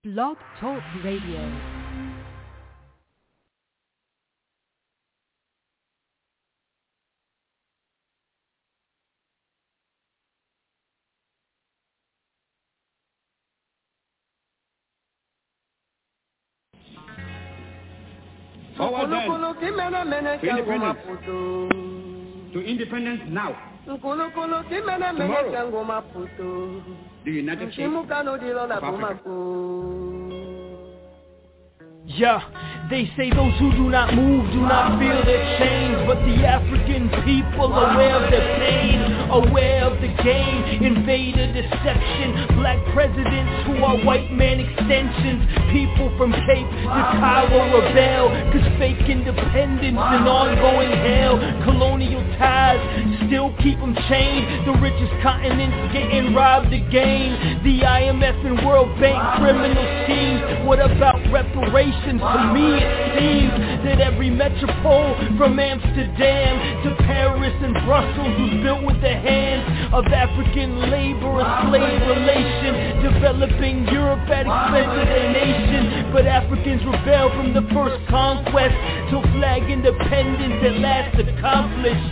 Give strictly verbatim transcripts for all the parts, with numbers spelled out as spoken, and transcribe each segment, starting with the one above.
Blog Talk Radio. Forward then. To independence. To independence now. Tomorrow. The United States of Africa. Yeah, they say those who do not move do not feel their change, but the African people aware of their pain, aware of the game, invader deception, black presidents who are white man extensions, people from Cape to Cairo rebel, cause fake independence and ongoing hell, colonial ties still keep them chained, the richest continents getting robbed again, the I M F and World Bank criminal schemes, what about reparations? To me it seems that every metropole from Amsterdam to Paris and Brussels was built with the hands of African labor, a slave relation, developing Europe at expense of their nation. But Africans rebelled from the first conquest till flag independence at last accomplished.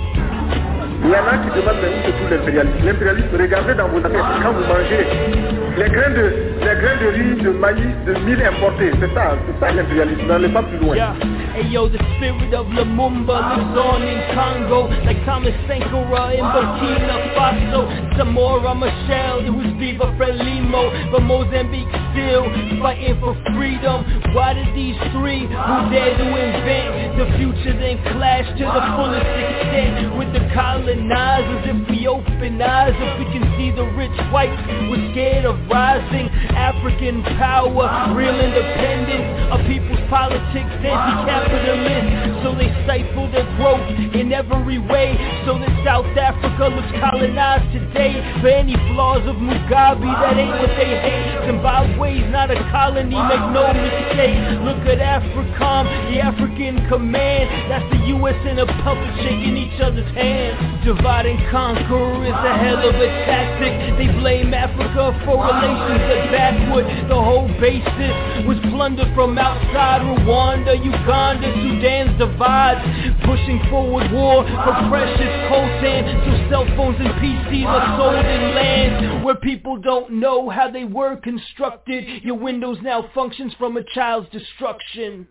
Il y en a qui demandent même de tout l'impérialisme. L'impérialisme, regardez dans vos assiettes, quand vous mangez les grains de, les grains de riz, de maïs, de mil importés, c'est ça, c'est ça l'impérialisme, n'allez pas plus loin. Yeah. Hey yo, the spirit of Lumumba lives on in Congo, like Thomas Sankara in Burkina Faso, Zamora Machel, it was Viva Frelimo, but Mozambique still fighting for freedom. Why did these three who dare to invent the future then clash to the fullest extent with the colonizers? If we open eyes, if we can see the rich whites, we're scared of rising African power, real independence, a people's politics, anti-capitalist, so they stifle their growth in every way, so that South Africa looks colonized today. For any flaws of Mugabe, that ain't what they hate. Zimbabwe's not a colony, make no mistake. Look at AFRICOM, the African command, that's the U S and a puppet shaking each other's hands. Divide and conquer is a hell of a tactic. They blame Africa for relations that backward. The whole basis was plundered from outside Rwanda, Uganda, Sudan's divides, pushing forward war for precious coltan, so cell phones and P Cs are sold in lands where people don't know how they were constructed. Your Windows now functions from a child's destruction.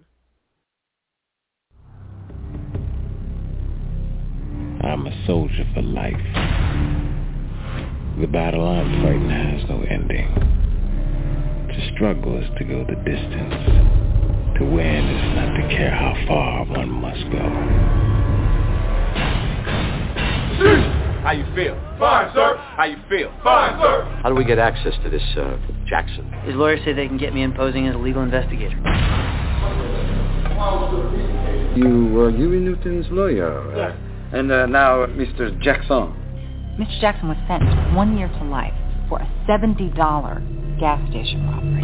I'm a soldier for life. The battle I'm fighting has no ending. To struggle is to go the distance. To win is not to care how far one must go. How you feel? Fine, sir. How you feel? Fine, sir. How do we get access to this uh, Jackson? His lawyers say they can get me in posing as a legal investigator. You were Huey Newton's lawyer? Yes. Uh, and uh, now Mister Jackson. Mister Jackson was sentenced one year to life for a seventy dollars gas station robbery.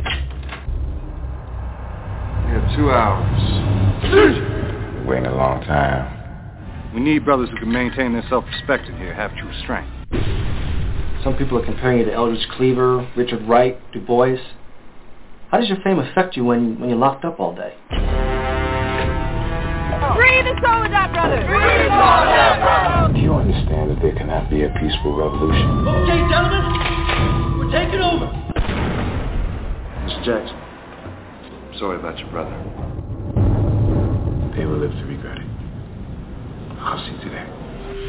We have two hours. Waiting a long time. We need brothers who can maintain their self-respect in here, have true strength. Some people are comparing you to Eldridge Cleaver, Richard Wright, Du Bois. How does your fame affect you when, when you're locked up all day? Free the Soledad brothers! Free the Soledad brothers! Do you understand that there cannot be a peaceful revolution? Okay, gentlemen, we're taking over. Mister Jackson, sorry about your brother. They will live to regret it. I'll see to that.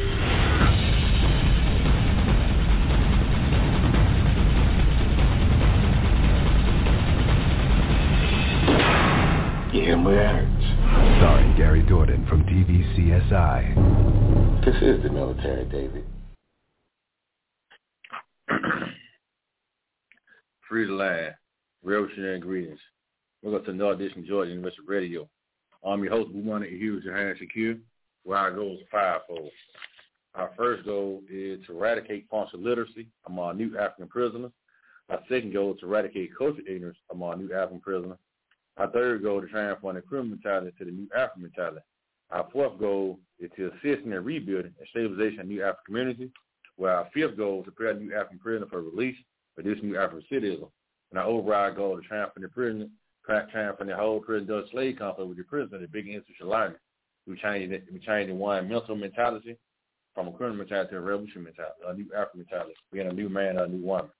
Yeah, words. Starring Gary Dordan from T V C S I. This is the military, David. Free the land. Revolutionary ingredients. Welcome to North District, Georgia University Radio. I'm your host, Bumana Hughes, Johanna Shakir, where our goals are fivefold. Our first goal is to eradicate functional literacy among new African prisoners. Our second goal is to eradicate cultural ignorance among new African prisoners. Our third goal is to transform the criminal mentality to the new African mentality. Our fourth goal is to assist in the rebuilding and stabilization of new African communities, where our fifth goal is to prepare new African prisoners for release for this new African citizen. And our overall goal to triumph in the prison, triumph in the whole prison Dutch slave complex with the prison, the big institutional alignment. We changed it. We changed one mental mentality from a criminal mentality to a revolution mentality, a new African mentality, being a new man, a new woman.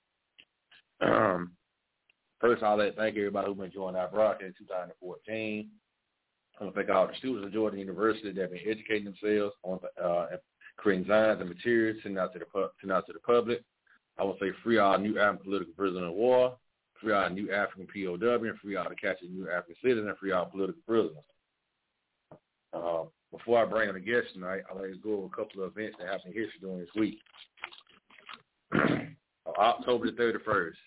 Um, first, I'd like to thank everybody who's been joining our broadcast in two thousand fourteen. I want to thank all the students of Georgia University that have been educating themselves on uh, creating designs and materials, sending out to the pu- sending out to the public. I want to say free all new African political prisoners of war, free all new African P O W, and free all the captured new African citizens, and free all political prisoners. Uh, before I bring on the guests tonight, I'd like to go over a couple of events that happened in history during this week. October the thirty-first,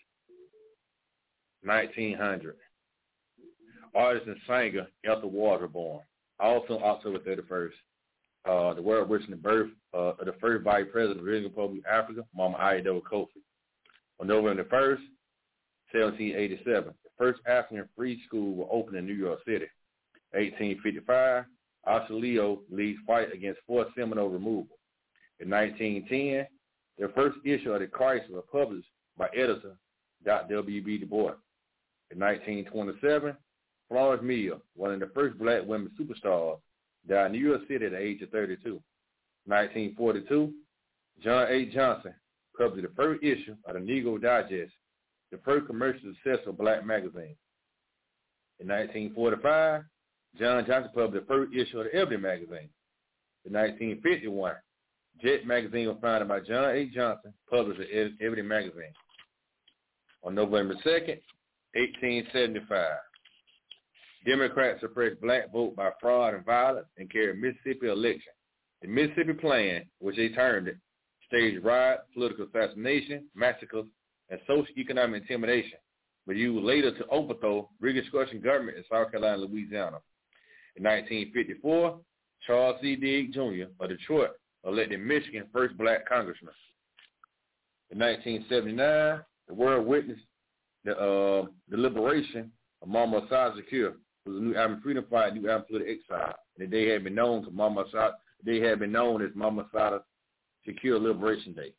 nineteen hundred. Artist and singer Ethel Waters was born. Also on October thirty-first, uh, the world witnessed the birth uh, of the first vice president of the Republic of Africa, Mama Ida Kofi. On November the first, seventeen eighty-seven, the first African free school was opened in New York City. eighteen fifty-five, Australio leads fight against forced Seminole removal. In nineteen ten, the first issue of the Crisis was published by editor Doctor W B Du Bois. In nineteen twenty-seven, Florence Miller, one of the first black women superstars, died in New York City at the age of thirty-two. nineteen forty-two, John A. Johnson published the first issue of the Negro Digest, the first commercially successful black magazine. In nineteen forty-five, John Johnson published the first issue of the Ebony magazine. In nineteen fifty-one, Jet magazine was founded by John A. Johnson, published the Ebony magazine. On November second, eighteen seventy-five, Democrats suppressed black vote by fraud and violence and carried Mississippi election. The Mississippi Plan, which they termed it, staged riots, political assassination, massacres, and socio-economic intimidation, but used later to overthrow Reconstruction government in South Carolina and Louisiana. In nineteen fifty-four, Charles C. Diggs Junior of Detroit elected Michigan's first black congressman. In nineteen seventy-nine, the world witnessed the uh, the liberation of Mama Assad Shakur, who was a new African freedom fighter, new African political exile. And they had been known to Mama Assad, they had been known as Mama Assad Shakur Liberation Day.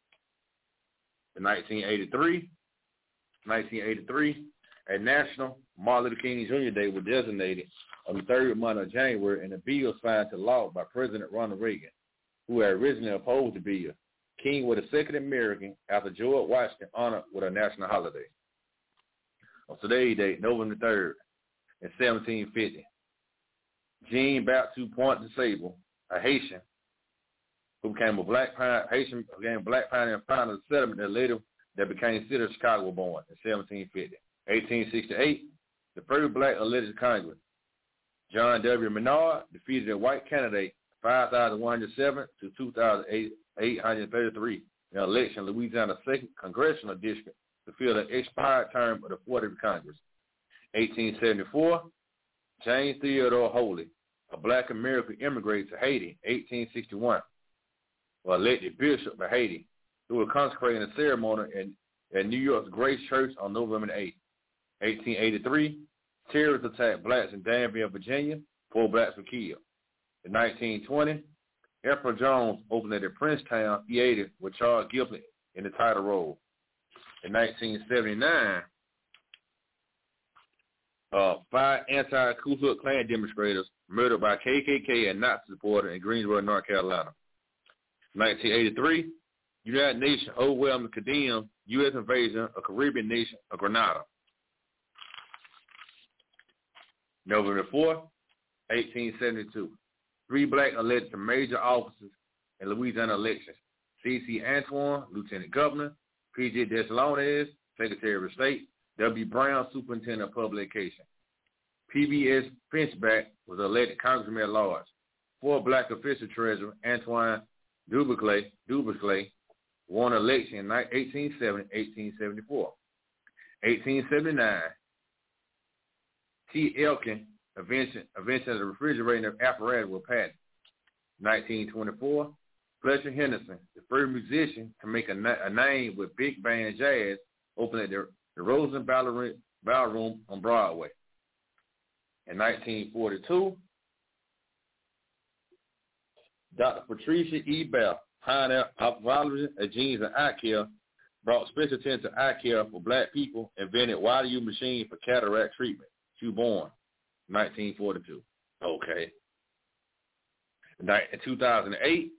In nineteen eighty-three, nineteen eighty-three, a National Martin Luther King Junior Day was designated on the third month of January, and a bill signed to law by President Ronald Reagan, who had originally opposed the bill. King was the second American after George Washington honored with a national holiday. On today's date, November third, in seventeen fifty, Jean Baptiste Point de Sable, a Haitian, who became a black pioneer, Haitian became a black pioneer and founder of the settlement that later that became the city of Chicago, was born in seventeen fifty. eighteen sixty-eight, the first black elected to Congress, John W. Menard, defeated a white candidate five thousand one hundred seven to two thousand eight hundred thirty-three in an election in Louisiana's second congressional district to fill the expired term of the fortieth Congress. eighteen seventy-four, James Theodore Holy, a black American immigrated to Haiti, eighteen sixty-one, was elected bishop of Haiti, who was consecrating a ceremony in, at New York's Grace Church on November eighth. eighteen eighty-three, terrorists attacked blacks in Danville, Virginia. Four blacks were killed. In nineteen twenty, Ethel Jones opened at the Princetown Theater with Charles Gilpin in the title role. In nineteen seventy-nine, uh, five anti-Ku Klux Klan demonstrators murdered by K K K and Nazi supporters in Greensboro, North Carolina. nineteen eighty-three, United Nations overwhelmingly condemned U S invasion of Caribbean nation of Grenada. November fourth, eighteen seventy-two, three black elected to major offices in Louisiana elections. C C Antoine, Lieutenant Governor, P J Dessalines, Secretary of State, W. Brown, Superintendent of Public Education. P B S Finchback was elected Congressman at large. Four black official treasurer, Antoine Dubuclay, Dubuclay won an election in eighteen seventy to eighteen seventy-four. eighteen seventy-nine, T. Elkin invention, invention of the refrigerator apparatus was patented. nineteen twenty-four, Fletcher Henderson, the first musician to make a, na- a name with big band jazz, opened at the, the Rosen Ballroom, Ballroom on Broadway. In nineteen forty-two, Doctor Patricia E. Bell, pioneer of ophthalmology, genes, and eye care, brought special attention to eye care for black people, invented water-use machine for cataract treatment. She was born nineteen forty-two. Okay. In two thousand eight,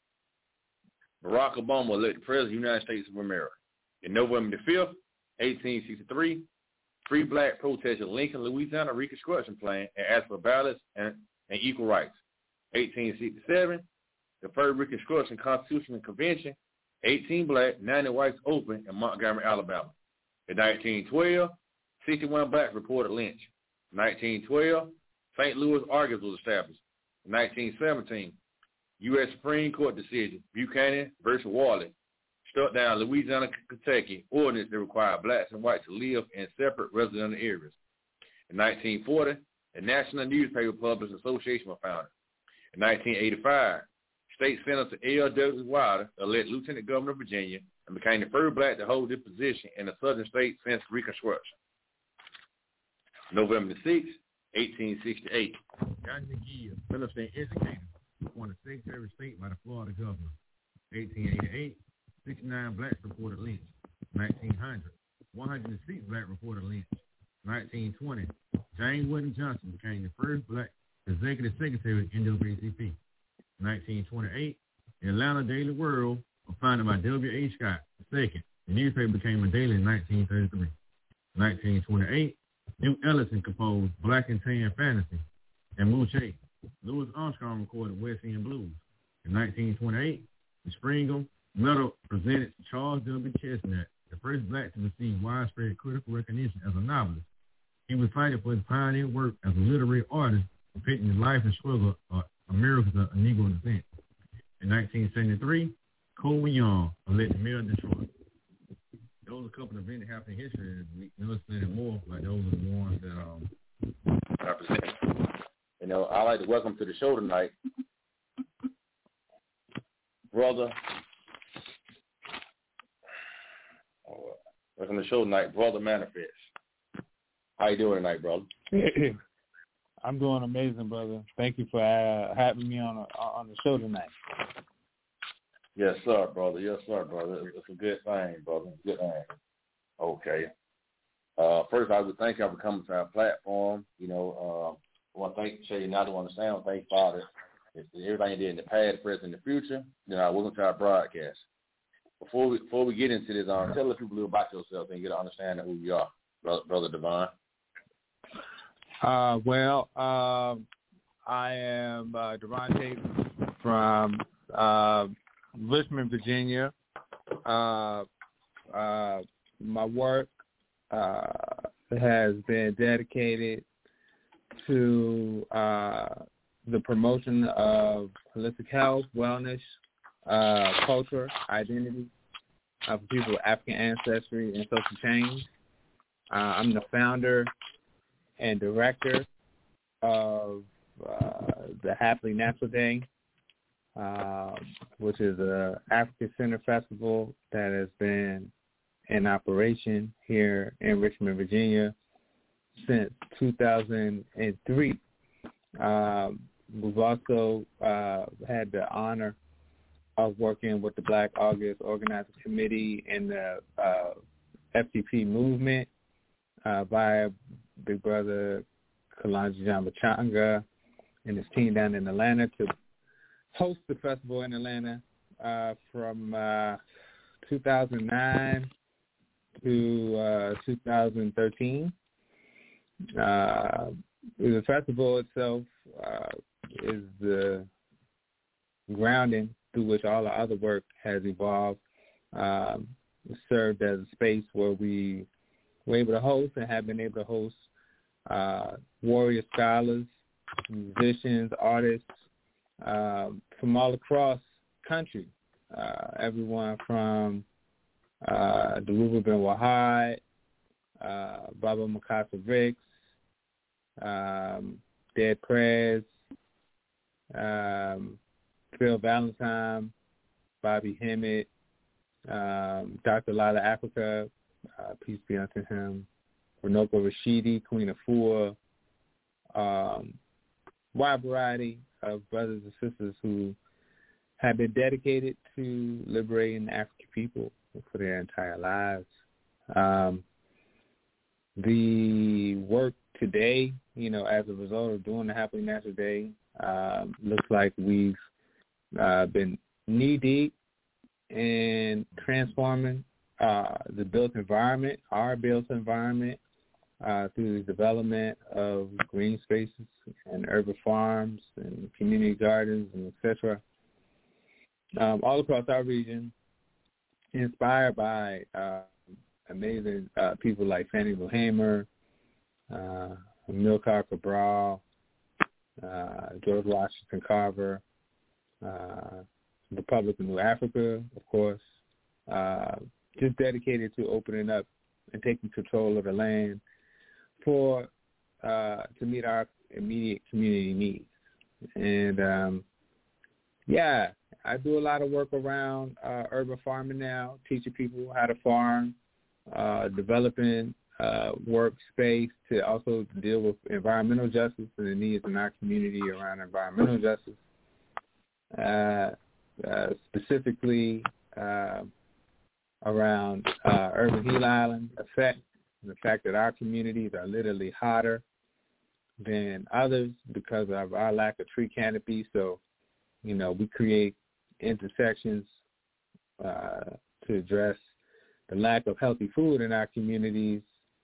Barack Obama was elected president of the United States of America. In November the fifth, eighteen sixty-three, three black protesters in Lincoln, Louisiana Reconstruction Plan and asked for ballots and, and equal rights. eighteen sixty-seven, the first Reconstruction Constitutional Convention, eighteen black, ninety whites open in Montgomery, Alabama. In nineteen twelve, sixty-one blacks reported lynch. nineteen twelve, Saint Louis Argus was established. In nineteen seventeen, U S Supreme Court decision, Buchanan versus Warley, struck down Louisiana, Kentucky ordinance that required blacks and whites to live in separate residential areas. In nineteen forty, the National Newspaper Publishers Association was founded. In nineteen eighty-five, State Senator L. Douglas Wilder elected Lieutenant Governor of Virginia and became the first black to hold this position in the southern state since Reconstruction. November the sixth, eighteen sixty-eight, Johnny McGill, Philistine educator, appointed Secretary of State by the Florida governor. eighteen eighty-eight, sixty-nine blacks reported lynch. nineteen hundred, one hundred six blacks reported lynch. nineteen twenty, James Weldon Johnson became the first black executive secretary of N double A C P. nineteen twenty-eight, the Atlanta Daily World was founded by W H Scott the second. The newspaper became a daily in nineteen thirty-three. nineteen twenty-eight, New Ellison composed Black and Tan Fantasy and Moochie. Louis Armstrong recorded West End Blues. In nineteen twenty-eight, the Springle Medal presented to Charles W. Chestnut, the first black to receive widespread critical recognition as a novelist. He was cited for his pioneer work as a literary artist, depicting the life and struggle of Americans of Negro descent. In nineteen seventy-three, Coleman Young elected mayor of Detroit. Those are a couple of events that happened in history this week. Never said it more, but those are the ones that um represent. You know, I'd like to welcome to the show tonight, brother. Oh, welcome to the show tonight, Brother Manifest. How you doing tonight, brother? I'm doing amazing, brother. Thank you for uh, having me on a, on the show tonight. Yes, sir, brother. Yes, sir, brother. It's a good thing, brother. Good thing. Okay. Uh, first, I would thank you for coming to our platform. You know, uh, I want to thank Shay. Now, I don't want to sound thank Father. It's everything you did in the past, present, and the future. You know, welcome to our broadcast. Before we before we get into this, um, tell the people a little about yourself and get an understanding of who you are, brother, brother Devon. Uh, well, um, I am uh, Devontae from uh, Richmond, Virginia. Uh, uh, my work uh, has been dedicated to uh, the promotion of holistic health, wellness, uh, culture, identity of people with African ancestry and social change. Uh, I'm the founder and director of uh, the Happily Natural Day, uh, which is a African Center Festival that has been in operation here in Richmond, Virginia since two thousand three. Um, we've also uh, had the honor of working with the Black August Organizing Committee and the uh, F T P movement uh, via Big Brother Kalonji Jambachanga and his team down in Atlanta to host the festival in Atlanta uh, from uh, two thousand nine to uh, two thousand thirteen. Uh, the festival itself uh, is the grounding through which all the other work has evolved. Um, served as a space where we were able to host and have been able to host uh, warrior scholars, musicians, artists um, from all across country. Uh, everyone from uh, Deruba Ben Wahad, uh, Baba Mukasa Ricks, um, Dead Prez, um, Phil Valentine, Bobby Hemmett, um, Doctor Lila Africa, uh, peace be unto him, Renoko Rashidi, Queen Afua, um, wide variety of brothers and sisters who have been dedicated to liberating the African people for their entire lives. Um, the work today, you know, as a result of doing the Happily Natural Day, um, looks like we've uh, been knee-deep in transforming uh, the built environment, our built environment, uh, through the development of green spaces and urban farms and community gardens and et cetera, um, all across our region, inspired by uh, amazing uh, people like Fannie Lou Hamer, uh, Amilcar Cabral, uh, George Washington Carver, uh, Republic of New Africa, of course, uh, just dedicated to opening up and taking control of the land for uh, to meet our immediate community needs. And, um, yeah, I do a lot of work around uh, urban farming now, teaching people how to farm, uh, developing uh, workspace to also deal with environmental justice and the needs in our community around environmental justice. Uh, uh, specifically uh, around uh, urban heat island effect, and the fact that our communities are literally hotter than others because of our lack of tree canopy. So, you know, we create intersections uh, to address the lack of healthy food in our communities,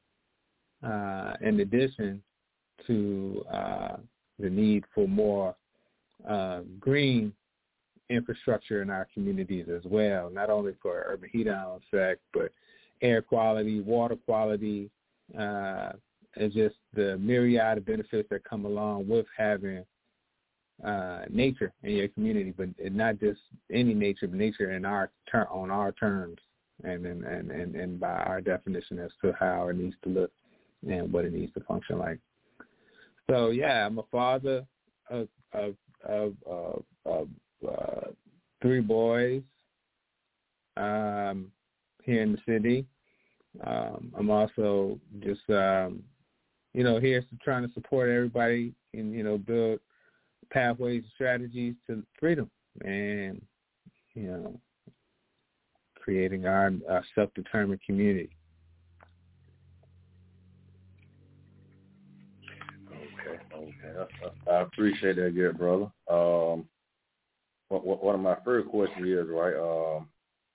uh, in addition to uh, the need for more uh, green infrastructure in our communities as well, not only for urban heat island effect, but air quality, water quality, uh, and just the myriad of benefits that come along with having uh, nature in your community, but not just any nature, but nature in our ter- on our terms and, and, and, and, and by our definition as to how it needs to look and what it needs to function like. So, yeah, I'm a father of, of, of, of, of Uh, three boys um, here in the city. Um, I'm also just, um, you know, here trying to support everybody and, you know, build pathways and strategies to freedom and, you know, creating our, our self-determined community. Okay, okay. I, I appreciate that, good brother. Um, One of my first questions is, right, um,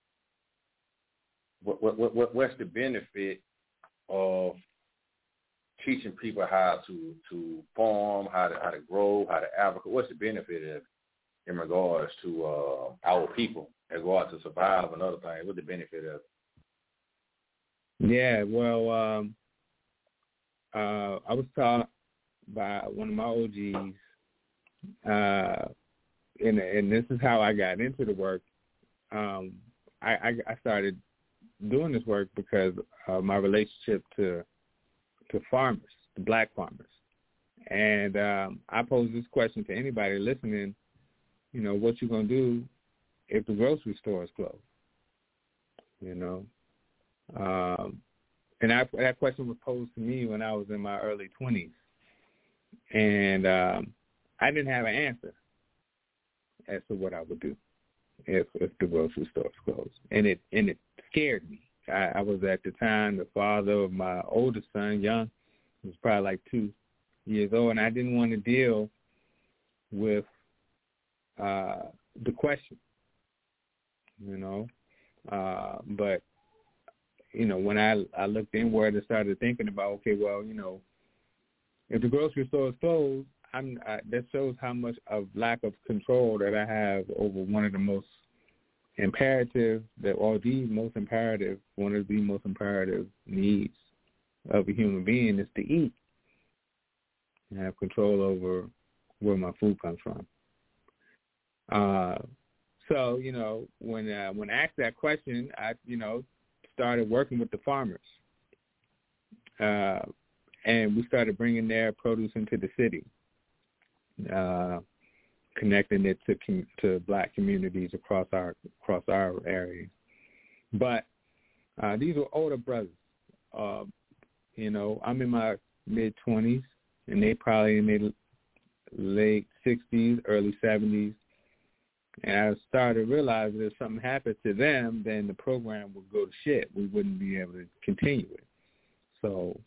what, what, what, what's the benefit of teaching people how to, to farm, how to how to grow, how to advocate? What's the benefit of in regards to uh, our people, in regards to survive and other things? What's the benefit of it? Yeah, well, um, uh, I was taught by one of my O Gs, uh, And, and this is how I got into the work. Um, I, I, I started doing this work because of my relationship to to farmers, to black farmers. And um, I pose this question to anybody listening, you know, what you going to do if the grocery store is closed? You know? Um, and I, that question was posed to me when I was in my early twenties. And um, I didn't have an answer as to what I would do if if the grocery store was closed. And it and it scared me. I, I was at the time the father of my oldest son, young, he was probably like two years old, and I didn't want to deal with uh, the question, you know. Uh, but, you know, when I, I looked inward and started thinking about, okay, well, you know, if the grocery store is closed, I'm, I, that shows how much of lack of control that I have over one of the most imperative, that or the most imperative, one of the most imperative needs of a human being is to eat. And have control over where my food comes from. Uh, so, you know, when uh, when asked that question, I, you know, started working with the farmers. Uh, and we started bringing their produce into the city. Uh, connecting it to com- to black communities across our across our area. But uh, these were older brothers. Uh, you know, I'm in my mid twenties, and they probably in their late sixties, early seventies. And I started realizing if something happened to them, then the program would go to shit. We wouldn't be able to continue it. So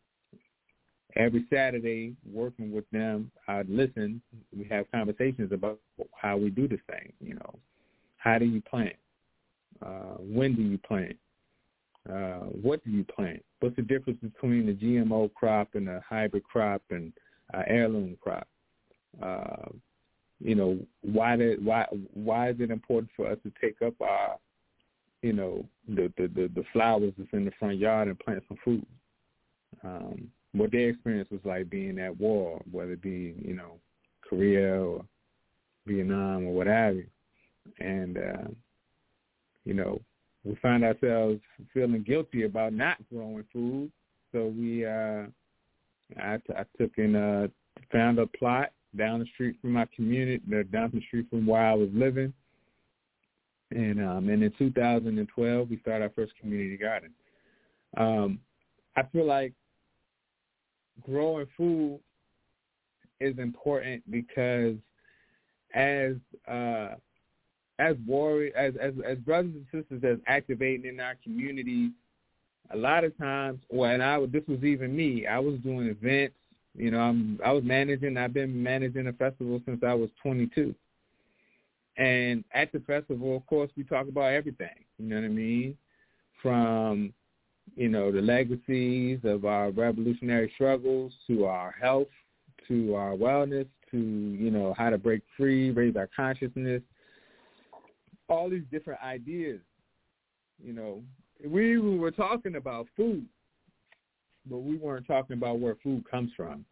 every Saturday, working with them, I'd listen. We have conversations about how we do this thing. You know, how do you plant? Uh, when do you plant? Uh, what do you plant? What's the difference between a G M O crop and a hybrid crop and an heirloom crop? Uh, you know, why did why why is it important for us to take up our, you know, the the, the, the flowers that's in the front yard and plant some fruit? Um, what their experience was like being at war, whether it be, you know, Korea or Vietnam or what have you. And, uh, you know, we found ourselves feeling guilty about not growing food. So we, uh, I, I took and uh, found a plot down the street from my community, down the street from where I was living. And, um, and in two thousand twelve, we started our first community garden. Um, I feel like growing food is important because as uh, as warriors, as, as as brothers and sisters that's activating in our communities, a lot of times, well, and I this was even me. I was doing events. You know, I'm, I was managing. I've been managing a festival since I was twenty-two. And at the festival, of course, we talk about everything. You know what I mean? From, you know, the legacies of our revolutionary struggles to our health, to our wellness, to, you know, how to break free, raise our consciousness, all these different ideas. You know, we were talking about food, but we weren't talking about where food comes from.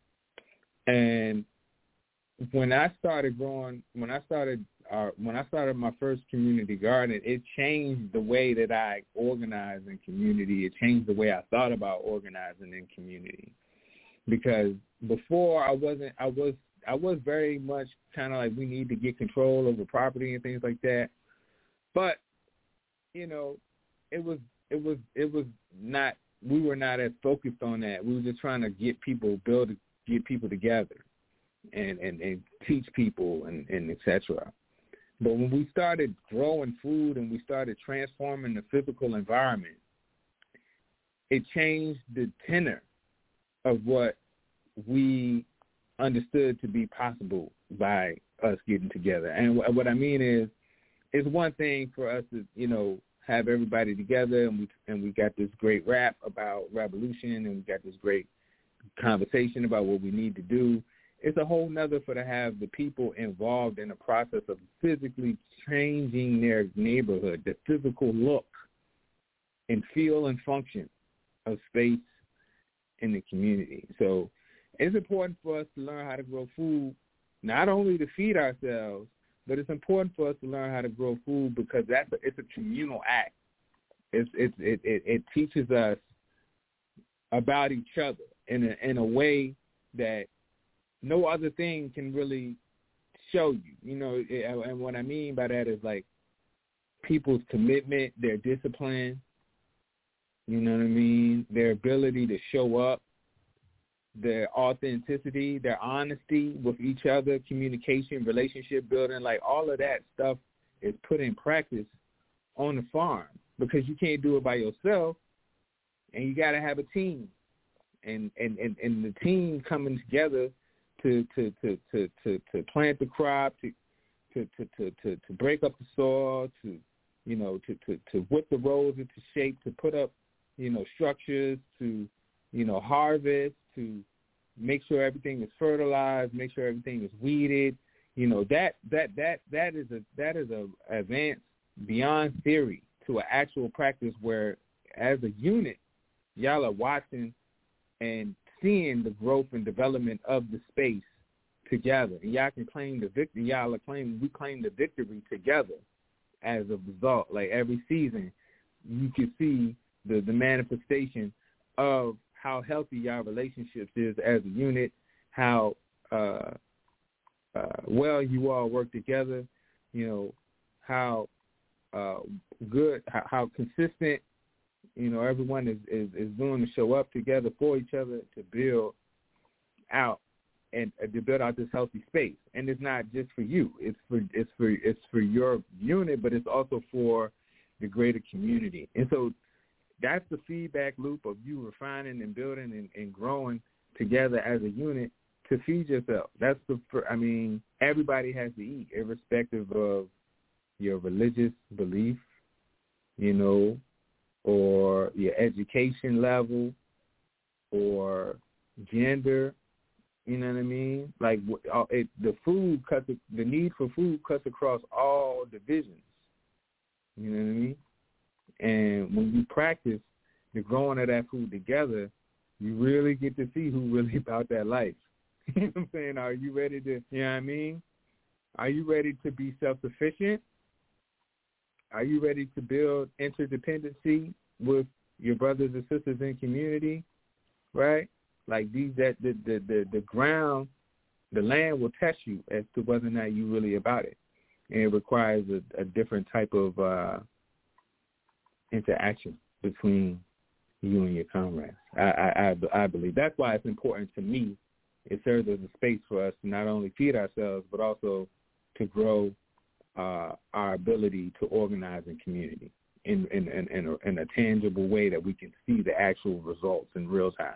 And when I started growing, when I started, uh, when I started my first community garden, it changed the way that I organized in community. It changed the way I thought about organizing in community. Because before I wasn't, I was, I was very much kind of like we need to get control over property and things like that. But, you know, it was, it was, it was not. We were not as focused on that. We were just trying to get people, build, get people together and, and, and teach people and, and et cetera. But when we started growing food and we started transforming the physical environment, it changed the tenor of what we understood to be possible by us getting together. And what I mean is, it's one thing for us to, you know, have everybody together, and we and we got this great rap about revolution, and we got this great conversation about what we need to do. It's a whole nother for to have the people involved in the process of physically changing their neighborhood, the physical look and feel and function of space in the community. So it's important for us to learn how to grow food, not only to feed ourselves, but it's important for us to learn how to grow food because that's a, it's a communal act. It's, it's, it, it, it teaches us about each other in a, in a way that no other thing can really show you. You know, and what I mean by that is like people's commitment, their discipline, you know what I mean, their ability to show up, their authenticity, their honesty with each other, communication, relationship building, like all of that stuff is put in practice on the farm because you can't do it by yourself and you got to have a team. And, and, and, and the team coming together to to, to, to, to, to plant the crop, to to, to, to, to to break up the soil, to, you know, to, to, to whip the rows into shape, to put up, you know, structures, to, you know, harvest, to make sure everything is fertilized, make sure everything is weeded. You know, that that that that is a that is a advance beyond theory to an actual practice where as a unit, y'all are watching and seeing the growth and development of the space together. And y'all can claim the victory. Y'all are claiming, we claim the victory together as a result. Like every season, you can see the, the manifestation of how healthy y'all relationships is as a unit, how uh, uh, well you all work together, you know, how uh, good, how, how consistent, you know, everyone is, is, is doing to show up together for each other to build out and uh, to build out this healthy space. And it's not just for you. It's for it's for it's for your unit, but it's also for the greater community. And so that's the feedback loop of you refining and building and, and growing together as a unit to feed yourself. That's the, I mean, everybody has to eat, irrespective of your religious belief, you know, or your education level, or gender. You know what I mean? Like it, the food cuts, the need for food cuts across all divisions. You know what I mean? And when you practice the growing of that food together, you really get to see who really about that life. You know what I'm saying? Are you ready to, you know what I mean? Are you ready to be self-sufficient? Are you ready to build interdependency with your brothers and sisters in community? Right? Like these, that the, the, the, the ground, the land will test you as to whether or not you really about it. And it requires a, a different type of uh, interaction between you and your comrades. I, I, I, I believe that's why it's important to me. It serves as a space for us to not only feed ourselves, but also to grow uh, our ability to organize in community in, in, in, in, a, in a tangible way that we can see the actual results in real time.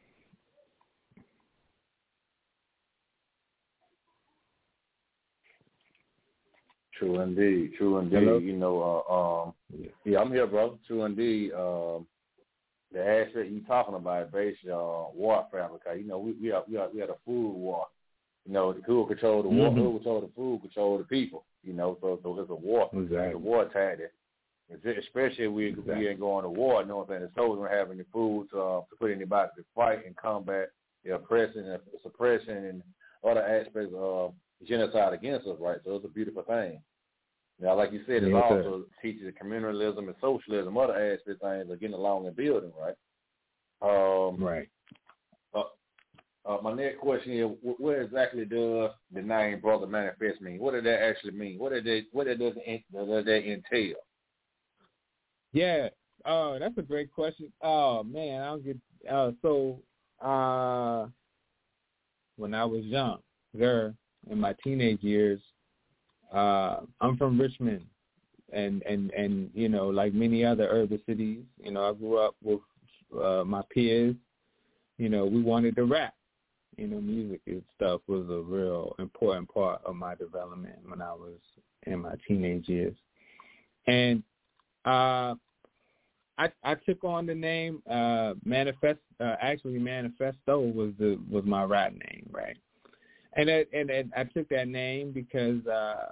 True indeed. True indeed. Hello? You know, uh, um, yeah. yeah, I'm here, brother. True indeed. Um, the aspect you talking about is basically uh, warfare. Because you know, we we are, we are, we had a food war. You know, the who control the war, mm-hmm. who control the food, control the people. You know, so so it's a war. Exactly. It's a war tactic. Especially if we exactly. we ain't going to war. You know what I'm saying? The soldiers don't have any food to, uh, to put anybody to fight and combat the oppression and suppression and other aspects of genocide against us, right? So it's a beautiful thing. Now, like you said, it yeah, also teaches communalism and socialism, other aspects things of getting along and building, right? Um, right. Uh, uh, my next question is, what exactly does the name Brother Manifest mean? What does that actually mean? What does that, what does that, does that entail? Yeah, uh, that's a great question. Oh, man, I'll get, uh, so uh, when I was young, there, in my teenage years, uh, I'm from Richmond, and, and, and, you know, like many other urban cities, you know, I grew up with uh, my peers. You know, we wanted to rap. You know, music and stuff was a real important part of my development when I was in my teenage years. And uh, I, I took on the name uh, Manifest. Uh, actually, Manifesto was the was my rap name, right? And I, and, and I took that name because, uh,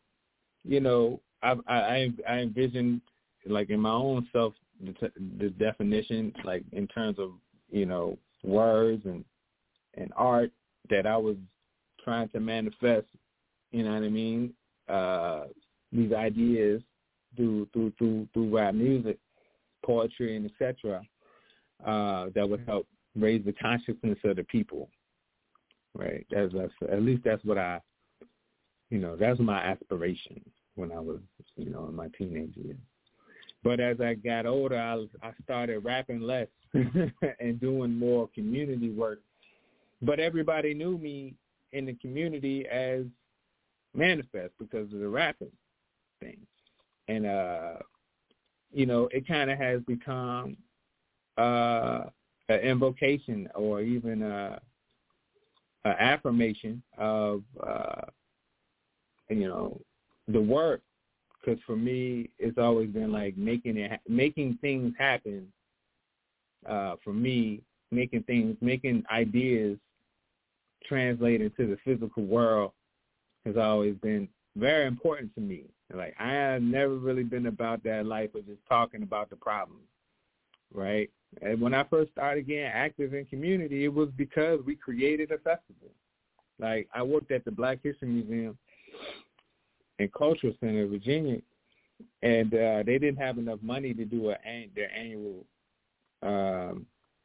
you know, I, I I envisioned, like in my own self, the, the definition, like in terms of, you know, words and and art that I was trying to manifest. You know what I mean? Uh, these ideas through through through through rap music, poetry, and et cetera. Uh, that would help raise the consciousness of the people. Right. That's, that's at least that's what I, you know, that's my aspiration when I was, you know, in my teenage years. But as I got older, I, I started rapping less and doing more community work. But everybody knew me in the community as Manifest because of the rapping thing. And, uh, you know, it kind of has become uh, an invocation or even a, a affirmation of, uh, you know, the work. Because for me, it's always been like making it, making things happen. Uh, for me, making things, making ideas translate into the physical world has always been very important to me. Like, I have never really been about that life of just talking about the problems, right? And when I first started getting active in community, it was because we created a festival. Like, I worked at the Black History Museum and Cultural Center in Virginia, and uh, they didn't have enough money to do a, their annual um,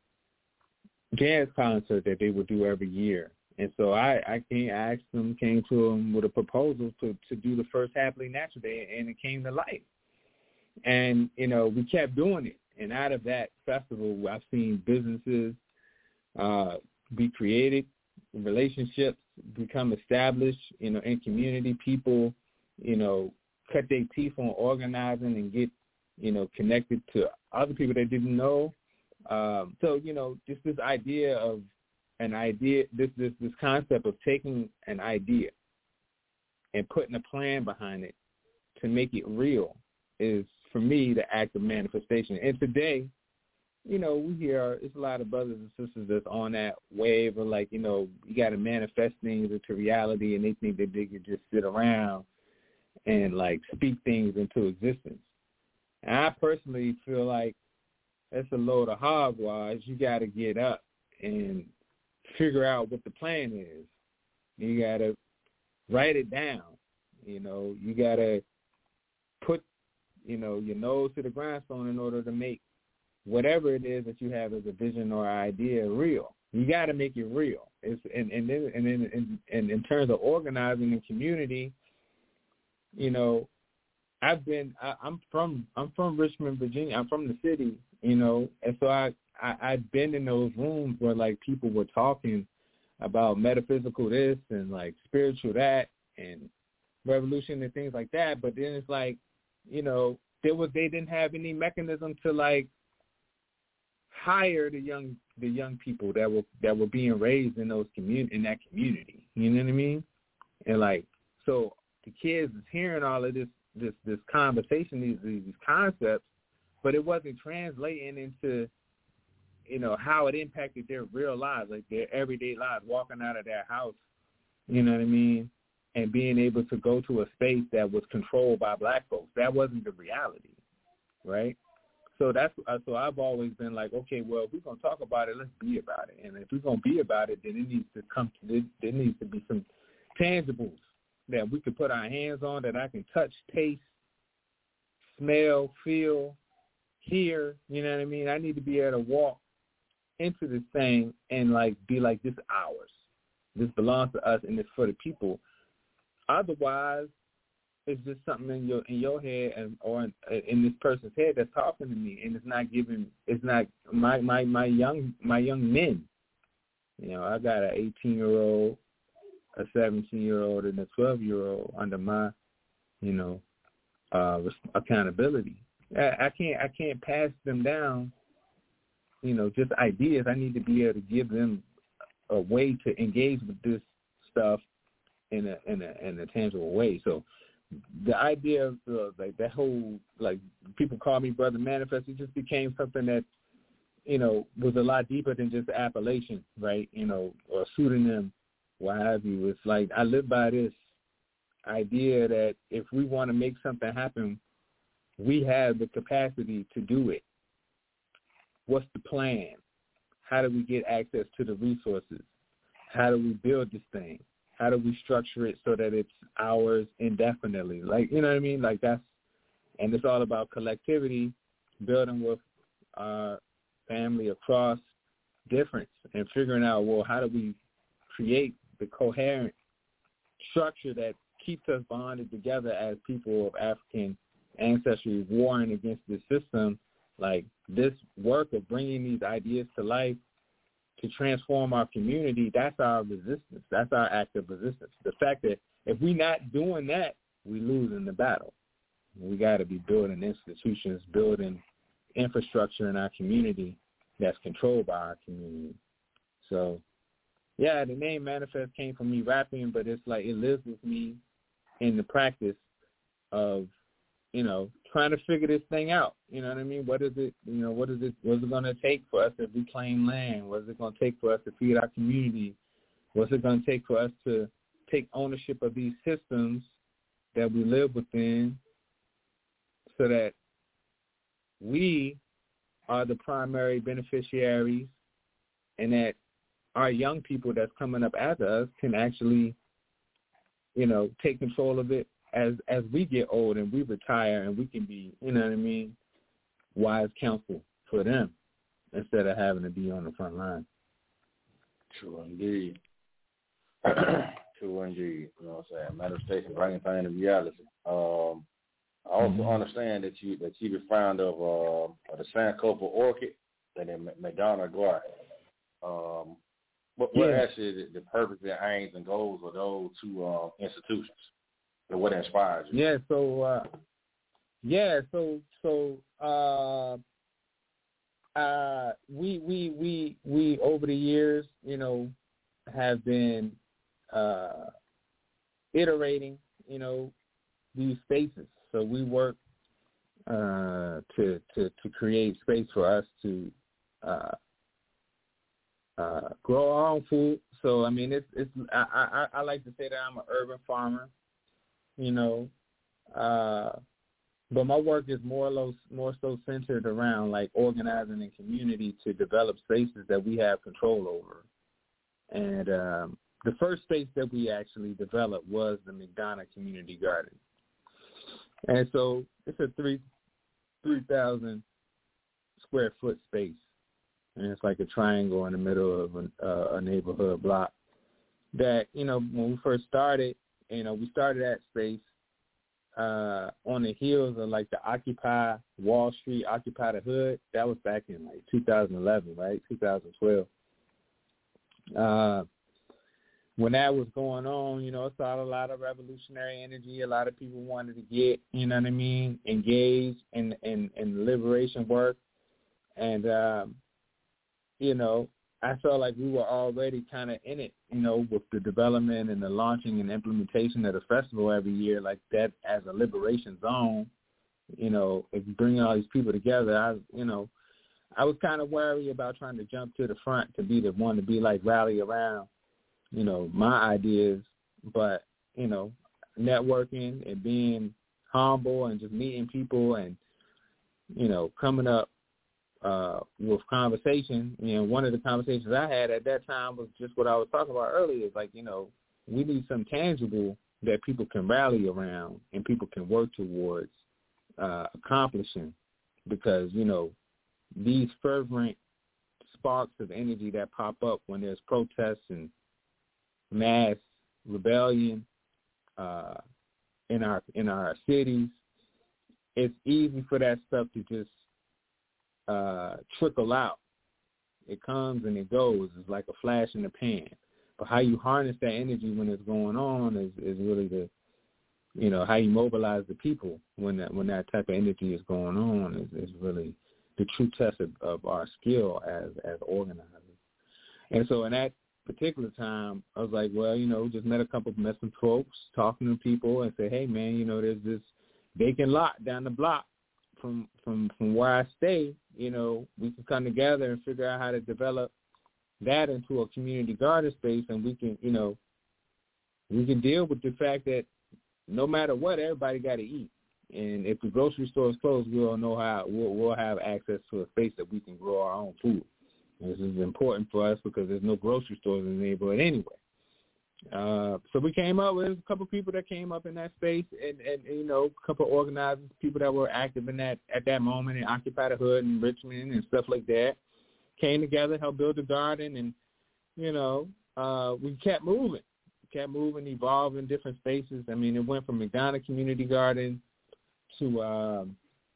jazz concert that they would do every year. And so I, I came, I asked them, came to them with a proposal to, to do the first Happily Natural Day, and it came to life. And, you know, we kept doing it. And out of that festival, I've seen businesses uh, be created, relationships become established, you know, in community. People, you know, cut their teeth on organizing and get, you know, connected to other people they didn't know. Um, so, you know, just this idea of an idea, this, this, this concept of taking an idea and putting a plan behind it to make it real is, for me, the act of manifestation. And today, you know, we hear it's a lot of brothers and sisters that's on that wave of like, you know, you got to manifest things into reality, and they think that they could just sit around and like speak things into existence. And I personally feel like that's a load of hogwash. You got to get up and figure out what the plan is. You got to write it down. You know, you got to put, you know, your nose to the grindstone in order to make whatever it is that you have as a vision or idea real. You got to make it real. It's, and and then and then in, in, in terms of organizing the community, you know, I've been I, I'm from I'm from Richmond, Virginia. I'm from the city, you know, and so I, I I've been in those rooms where like people were talking about metaphysical this and like spiritual that and revolution and things like that. But then it's like, you know, there was they didn't have any mechanism to like hire the young the young people that were that were being raised in those commun in that community. You know what I mean? And like, so the kids is hearing all of this this this conversation, these these concepts, but it wasn't translating into, you know, how it impacted their real lives, like their everyday lives, walking out of their house. You know what I mean? And being able to go to a space that was controlled by black folks. That wasn't the reality, right? So that's uh, so I've always been like, okay, well, if we're gonna talk about it, let's be about it. And if we're gonna be about it, then it needs to come to this. There needs to be some tangibles that we could put our hands on, that I can touch, taste, smell, feel, hear. You know what I mean? I need to be able to walk into this thing and like be like, this is ours. This belongs to us, and it's for the people. Otherwise, it's just something in your in your head and or in, in this person's head that's talking to me, and it's not giving. It's not my my my young my young men. You know, I got an eighteen year old, a seventeen year old, and a twelve year old under my, you know, uh, accountability. I, I can't I can't pass them down. You know, just ideas. I need to be able to give them a way to engage with this stuff in a in a in a tangible way. So the idea of uh, like that whole, like, people call me Brother Manifest, it just became something that, you know, was a lot deeper than just appellation, right? You know, or pseudonym, what have you. It's like I live by this idea that if we want to make something happen, we have the capacity to do it. What's the plan? How do we get access to the resources? How do we build this thing? How do we structure it so that it's ours indefinitely? Like, you know what I mean? Like that's, and it's all about collectivity, building with our family across difference and figuring out, well, how do we create the coherent structure that keeps us bonded together as people of African ancestry warring against this system. Like this work of bringing these ideas to life to transform our community, that's our resistance. That's our act of resistance. The fact that if we're not doing that, we lose in the battle. We got to be building institutions, building infrastructure in our community that's controlled by our community. So, yeah, the name Manifest came from me rapping, but it's like it lives with me in the practice of, you know, trying to figure this thing out. You know what I mean? What is it, you know, what is it, what's it going to take for us to reclaim land? What is it going to take for us to feed our community? What's it going to take for us to take ownership of these systems that we live within so that we are the primary beneficiaries and that our young people that's coming up after us can actually, you know, take control of it as as we get old and we retire, and we can be, you know what I mean, wise counsel for them instead of having to be on the front line. True indeed. True indeed. You know what I'm saying? Manifestation, bringing things to reality. Um, I also mm-hmm. understand that you that you be fond of uh, of the Sankofa orchid and then Madonna Guar. Um, what, what yeah. actually the, the purpose, the aims, and goals of those two uh, institutions? And what inspires you? Yeah. So. Uh, yeah. So. So. Uh, uh, we we we we over the years, you know, have been uh, iterating, you know, these spaces. So we work uh, to to to create space for us to uh, uh, grow our own food. So I mean, it's it's I, I I like to say that I'm an urban farmer, you know, uh, but my work is more or more so centered around like organizing a community to develop spaces that we have control over. And um, the first space that we actually developed was the McDonough Community Garden. And so it's a three three thousand square foot space, and it's like a triangle in the middle of an, uh, a neighborhood block. That, you know, when we first started, you know, we started that space uh, on the heels of like the Occupy Wall Street, Occupy the Hood. That was back in like two thousand eleven, right? two thousand twelve. Uh, when that was going on, you know, it saw a lot of revolutionary energy. A lot of people wanted to get, you know what I mean, engaged in in, in liberation work. And, um, you know, I felt like we were already kind of in it, you know, with the development and the launching and implementation of the festival every year, like that as a liberation zone, you know, if you bring all these people together, I, you know, I was kind of wary about trying to jump to the front to be the one to be like rally around, you know, my ideas, but, you know, networking and being humble and just meeting people and, you know, coming up uh, with conversation. You know, one of the conversations I had at that time was just what I was talking about earlier. It's like, you know, we need some tangible that people can rally around and people can work towards uh, accomplishing, because, you know, these fervent sparks of energy that pop up when there's protests and mass rebellion uh, in our in our cities, it's easy for that stuff to just uh, trickle out. It comes and it goes. It's like a flash in the pan. But how you harness that energy when it's going on is, is really the, you know, how you mobilize the people when that when that type of energy is going on is, is really the true test of, of our skill as as organizers. And so in that particular time, I was like, well, you know, just met a couple of met some folks, talking to people, and say, hey, man, you know, there's this vacant lot down the block from from from where I stay. You know, we can come together and figure out how to develop that into a community garden space, and we can, you know, we can deal with the fact that no matter what, everybody got to eat. And if the grocery store is closed, we'll know how we'll, we'll have access to a space that we can grow our own food. And this is important for us because there's no grocery stores in the neighborhood anyway. Uh, so we came up with a couple of people that came up in that space, and, and, and you know, a couple of organizers, people that were active in that at that moment in Occupy the Hood and Richmond and stuff like that, came together, helped build a garden, and you know, uh, we kept moving, kept moving, evolving different spaces. I mean, it went from McDonough Community Garden to uh,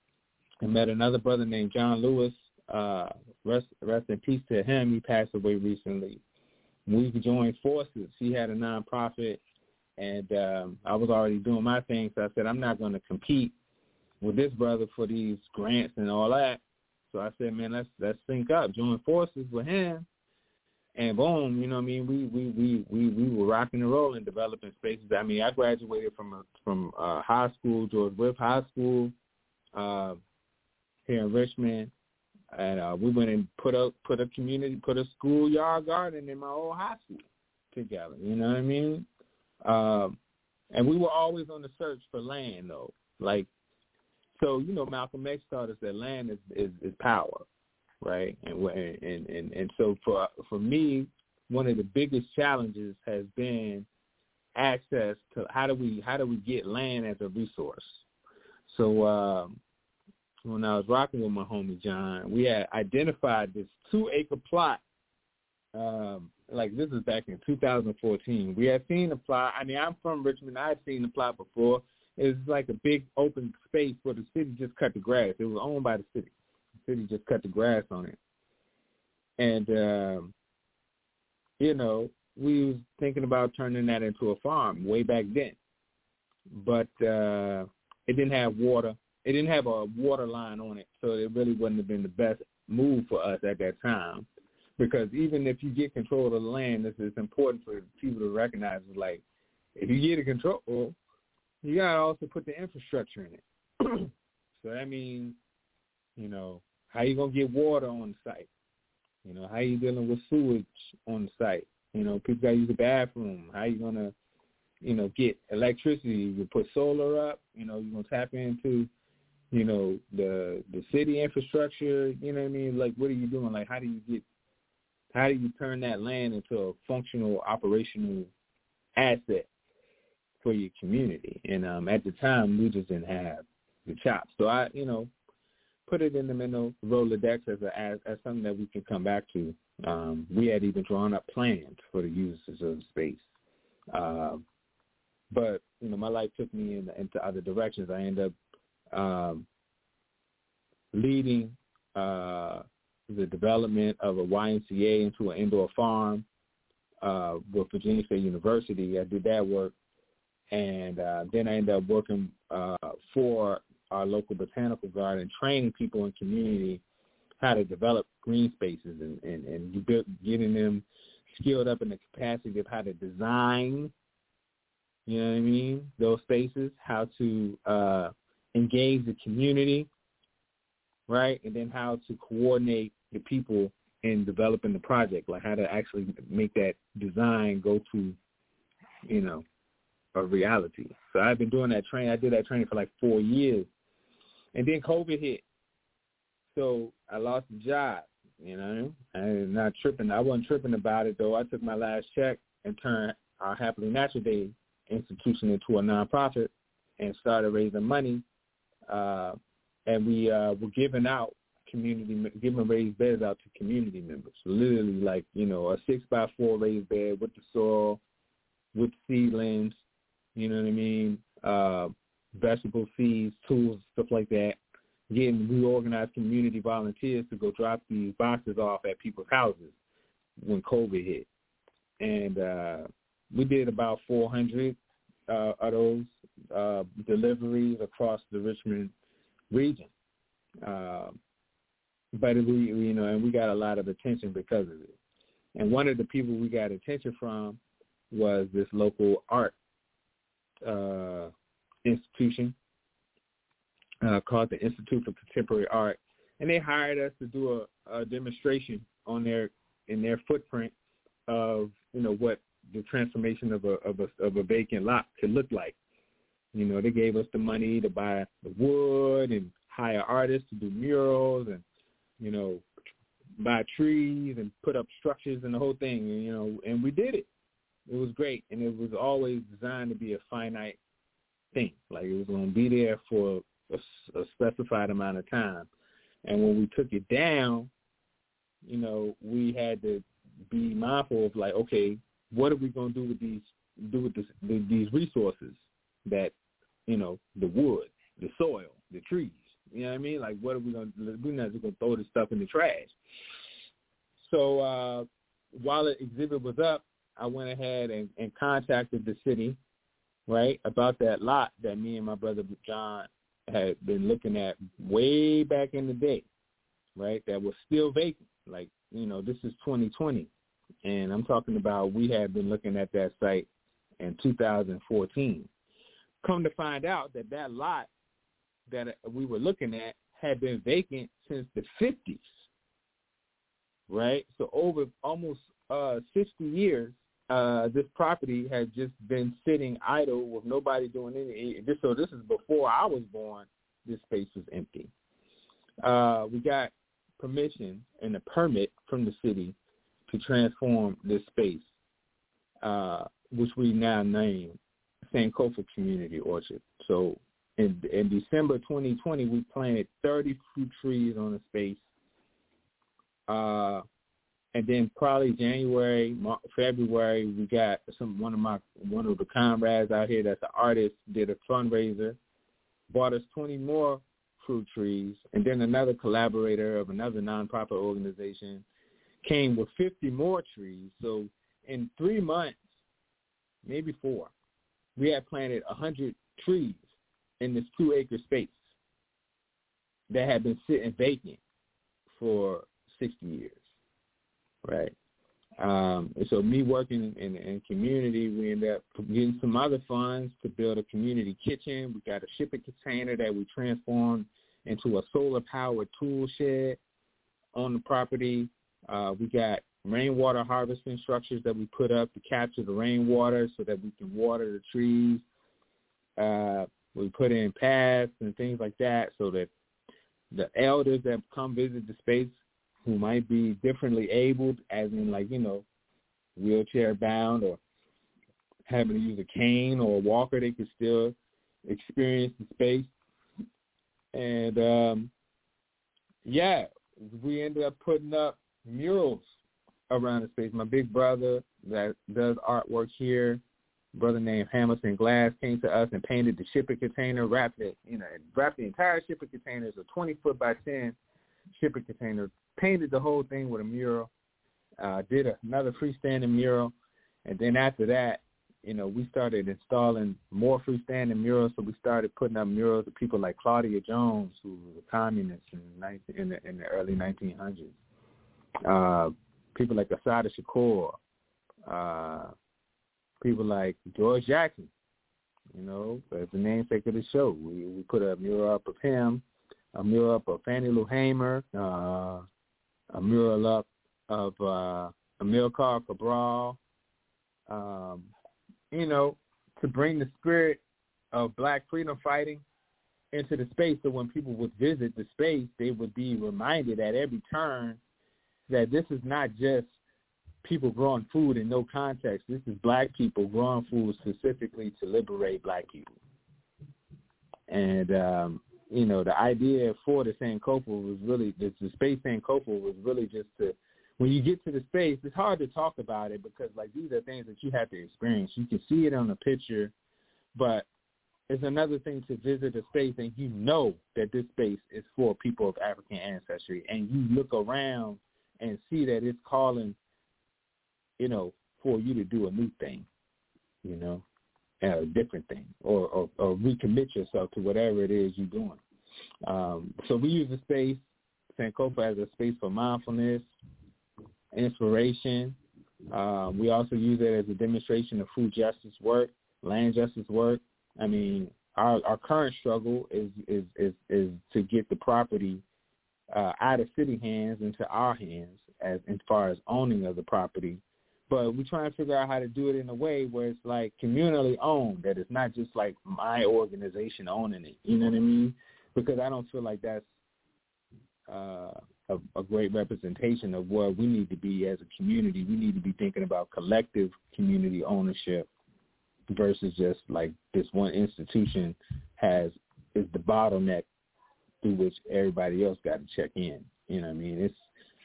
I met another brother named John Lewis. Uh, rest, rest in peace to him. He passed away recently. We joined forces. He had a nonprofit, and um, I was already doing my thing. So I said, I'm not going to compete with this brother for these grants and all that. So I said, man, let's let's sync up, join forces with him, and boom, you know what I mean? We we we we, we were rocking and rolling, developing spaces. I mean, I graduated from a, from uh, high school, George Wythe High School, uh, here in Richmond. And uh, we went and put a put a community, put a schoolyard garden in my old high school together. You know what I mean? Um, and we were always on the search for land, though. Like, so you know, Malcolm X taught us that land is, is, is power, right? And, and and and so for for me, one of the biggest challenges has been access to how do we how do we get land as a resource. So. Um, When I was rocking with my homie John, we had identified this two-acre plot. Um, like this is back in two thousand fourteen. We had seen the plot. I mean, I'm from Richmond. I had seen the plot before. It was like a big open space where the city just cut the grass. It was owned by the city. The city just cut the grass on it. And um, you know, we was thinking about turning that into a farm way back then. But uh, it didn't have water. It didn't have a water line on it, so it really wouldn't have been the best move for us at that time. Because even if you get control of the land, this is important for people to recognize. Like, if you get a control, you got to also put the infrastructure in it. So that means, you know, how you going to get water on the site? You know, how you dealing with sewage on the site? You know, people got to use the bathroom. How you going to, you know, get electricity? You put solar up. You know, you're going to tap into, you know, the the city infrastructure. You know what I mean? Like, what are you doing? Like, how do you get, how do you turn that land into a functional, operational asset for your community? And um, at the time, we just didn't have the chops. So I, you know, put it in the mental Rolodex as, a, as as something that we can come back to. Um, we had even drawn up plans for the uses of the space. Uh, but, you know, my life took me in, into other directions. I ended up um, leading uh, the development of a Y M C A into an indoor farm uh, with Virginia State University. I did that work. And uh, then I ended up working uh, for our local botanical garden, training people in community how to develop green spaces and, and, and build, getting them skilled up in the capacity of how to design, you know what I mean, those spaces, how to uh, engage the community, right, and then how to coordinate the people in developing the project, like how to actually make that design go to, you know, a reality. So I've been doing that training. I did that training for like four years. And then COVID hit. So I lost a job, you know. I'm not tripping. I wasn't tripping about it, though. I took my last check and turned our Happily Natural Day institution into a nonprofit and started raising money. Uh, and we uh, were giving out community, giving raised beds out to community members. Literally like, you know, a six by four raised bed with the soil, with seedlings, you know what I mean, uh, vegetable seeds, tools, stuff like that. Getting reorganized community volunteers to go drop these boxes off at people's houses when COVID hit. And uh, we did about four hundred uh, of those uh, deliveries across the Richmond region. Uh, but we, you know, and we got a lot of attention because of it. And one of the people we got attention from was this local art uh, institution uh, called the Institute for Contemporary Art, and they hired us to do a, a demonstration on their in their footprint of, you know, what the transformation of a of a of a vacant lot could look like. You know, they gave us the money to buy the wood and hire artists to do murals and, you know, buy trees and put up structures and the whole thing. And, you know, and we did it. It was great, and it was always designed to be a finite thing. Like, it was going to be there for a, a specified amount of time. And when we took it down, you know, we had to be mindful of, like, okay, what are we going to do with these do with this, these resources that, you know, the wood, the soil, the trees. You know what I mean? Like, what are we going to – we're not just going to throw this stuff in the trash. So uh, while the exhibit was up, I went ahead and, and contacted the city, right, about that lot that me and my brother John had been looking at way back in the day, right, that was still vacant. Like, you know, this is twenty twenty, and I'm talking about we had been looking at that site in two thousand fourteen. Come to find out that that lot that we were looking at had been vacant since the fifties, right? So over almost uh, sixty years, uh, this property had just been sitting idle with nobody doing anything. So this is before I was born. This space was empty. Uh, we got permission and a permit from the city to transform this space, uh, which we now name Sankofa Community Orchard. So in, in December twenty twenty, we planted thirty fruit trees on the space. Uh, and then probably January, February, we got some one of my one of the comrades out here that's an artist did a fundraiser, bought us twenty more fruit trees, and then another collaborator of another nonprofit organization came with fifty more trees. So in three months, maybe four, we had planted one hundred trees in this two-acre space that had been sitting vacant for sixty years, right? Um, and so me working in, in community, we ended up getting some other funds to build a community kitchen. We got a shipping container that we transformed into a solar-powered tool shed on the property. Uh, we got rainwater harvesting structures that we put up to capture the rainwater so that we can water the trees. Uh, we put in paths and things like that so that the elders that come visit the space who might be differently abled, as in like, you know, wheelchair bound or having to use a cane or a walker, they could still experience the space. And, um, yeah, we ended up putting up murals around the space. My big brother that does artwork here, a brother named Hamilton Glass, came to us and painted the shipping container, wrapped it, you know, wrapped the entire shipping container as a twenty foot by ten shipping container, painted the whole thing with a mural, uh, did another freestanding mural, and then after that, you know, we started installing more freestanding murals, so we started putting up murals of people like Claudia Jones, who was a communist in, nineteen, in, the, in the early nineteen hundreds, uh, people like Assata Shakur, uh, people like George Jackson, you know, as the namesake of the show. We, we put a mural up of him, a mural up of Fannie Lou Hamer, uh, a mural up of uh, Amilcar Cabral, um, you know, to bring the spirit of black freedom fighting into the space, so when people would visit the space, they would be reminded at every turn that this is not just people growing food in no context. This is black people growing food specifically to liberate black people. And, um, you know, the idea for the Sankofa was really, the, the space Sankofa was really just to, when you get to the space, it's hard to talk about it because, like, these are things that you have to experience. You can see it on a picture, but it's another thing to visit a space and you know that this space is for people of African ancestry, and you look around and see that it's calling, you know, for you to do a new thing, you know, a different thing, or, or, or recommit yourself to whatever it is you're doing. Um, so we use the space, Sankofa, as a space for mindfulness, inspiration. Um, we also use it as a demonstration of food justice work, land justice work. I mean, our, our current struggle is, is, is, is to get the property uh, out of city hands into our hands as, as far as owning of the property. But we try and figure out how to do it in a way where it's like communally owned, that it's not just like my organization owning it. You know what I mean? Because I don't feel like that's uh, a, a great representation of where we need to be as a community. We need to be thinking about collective community ownership versus just like this one institution has is the bottleneck through which everybody else got to check in. You know what I mean? It's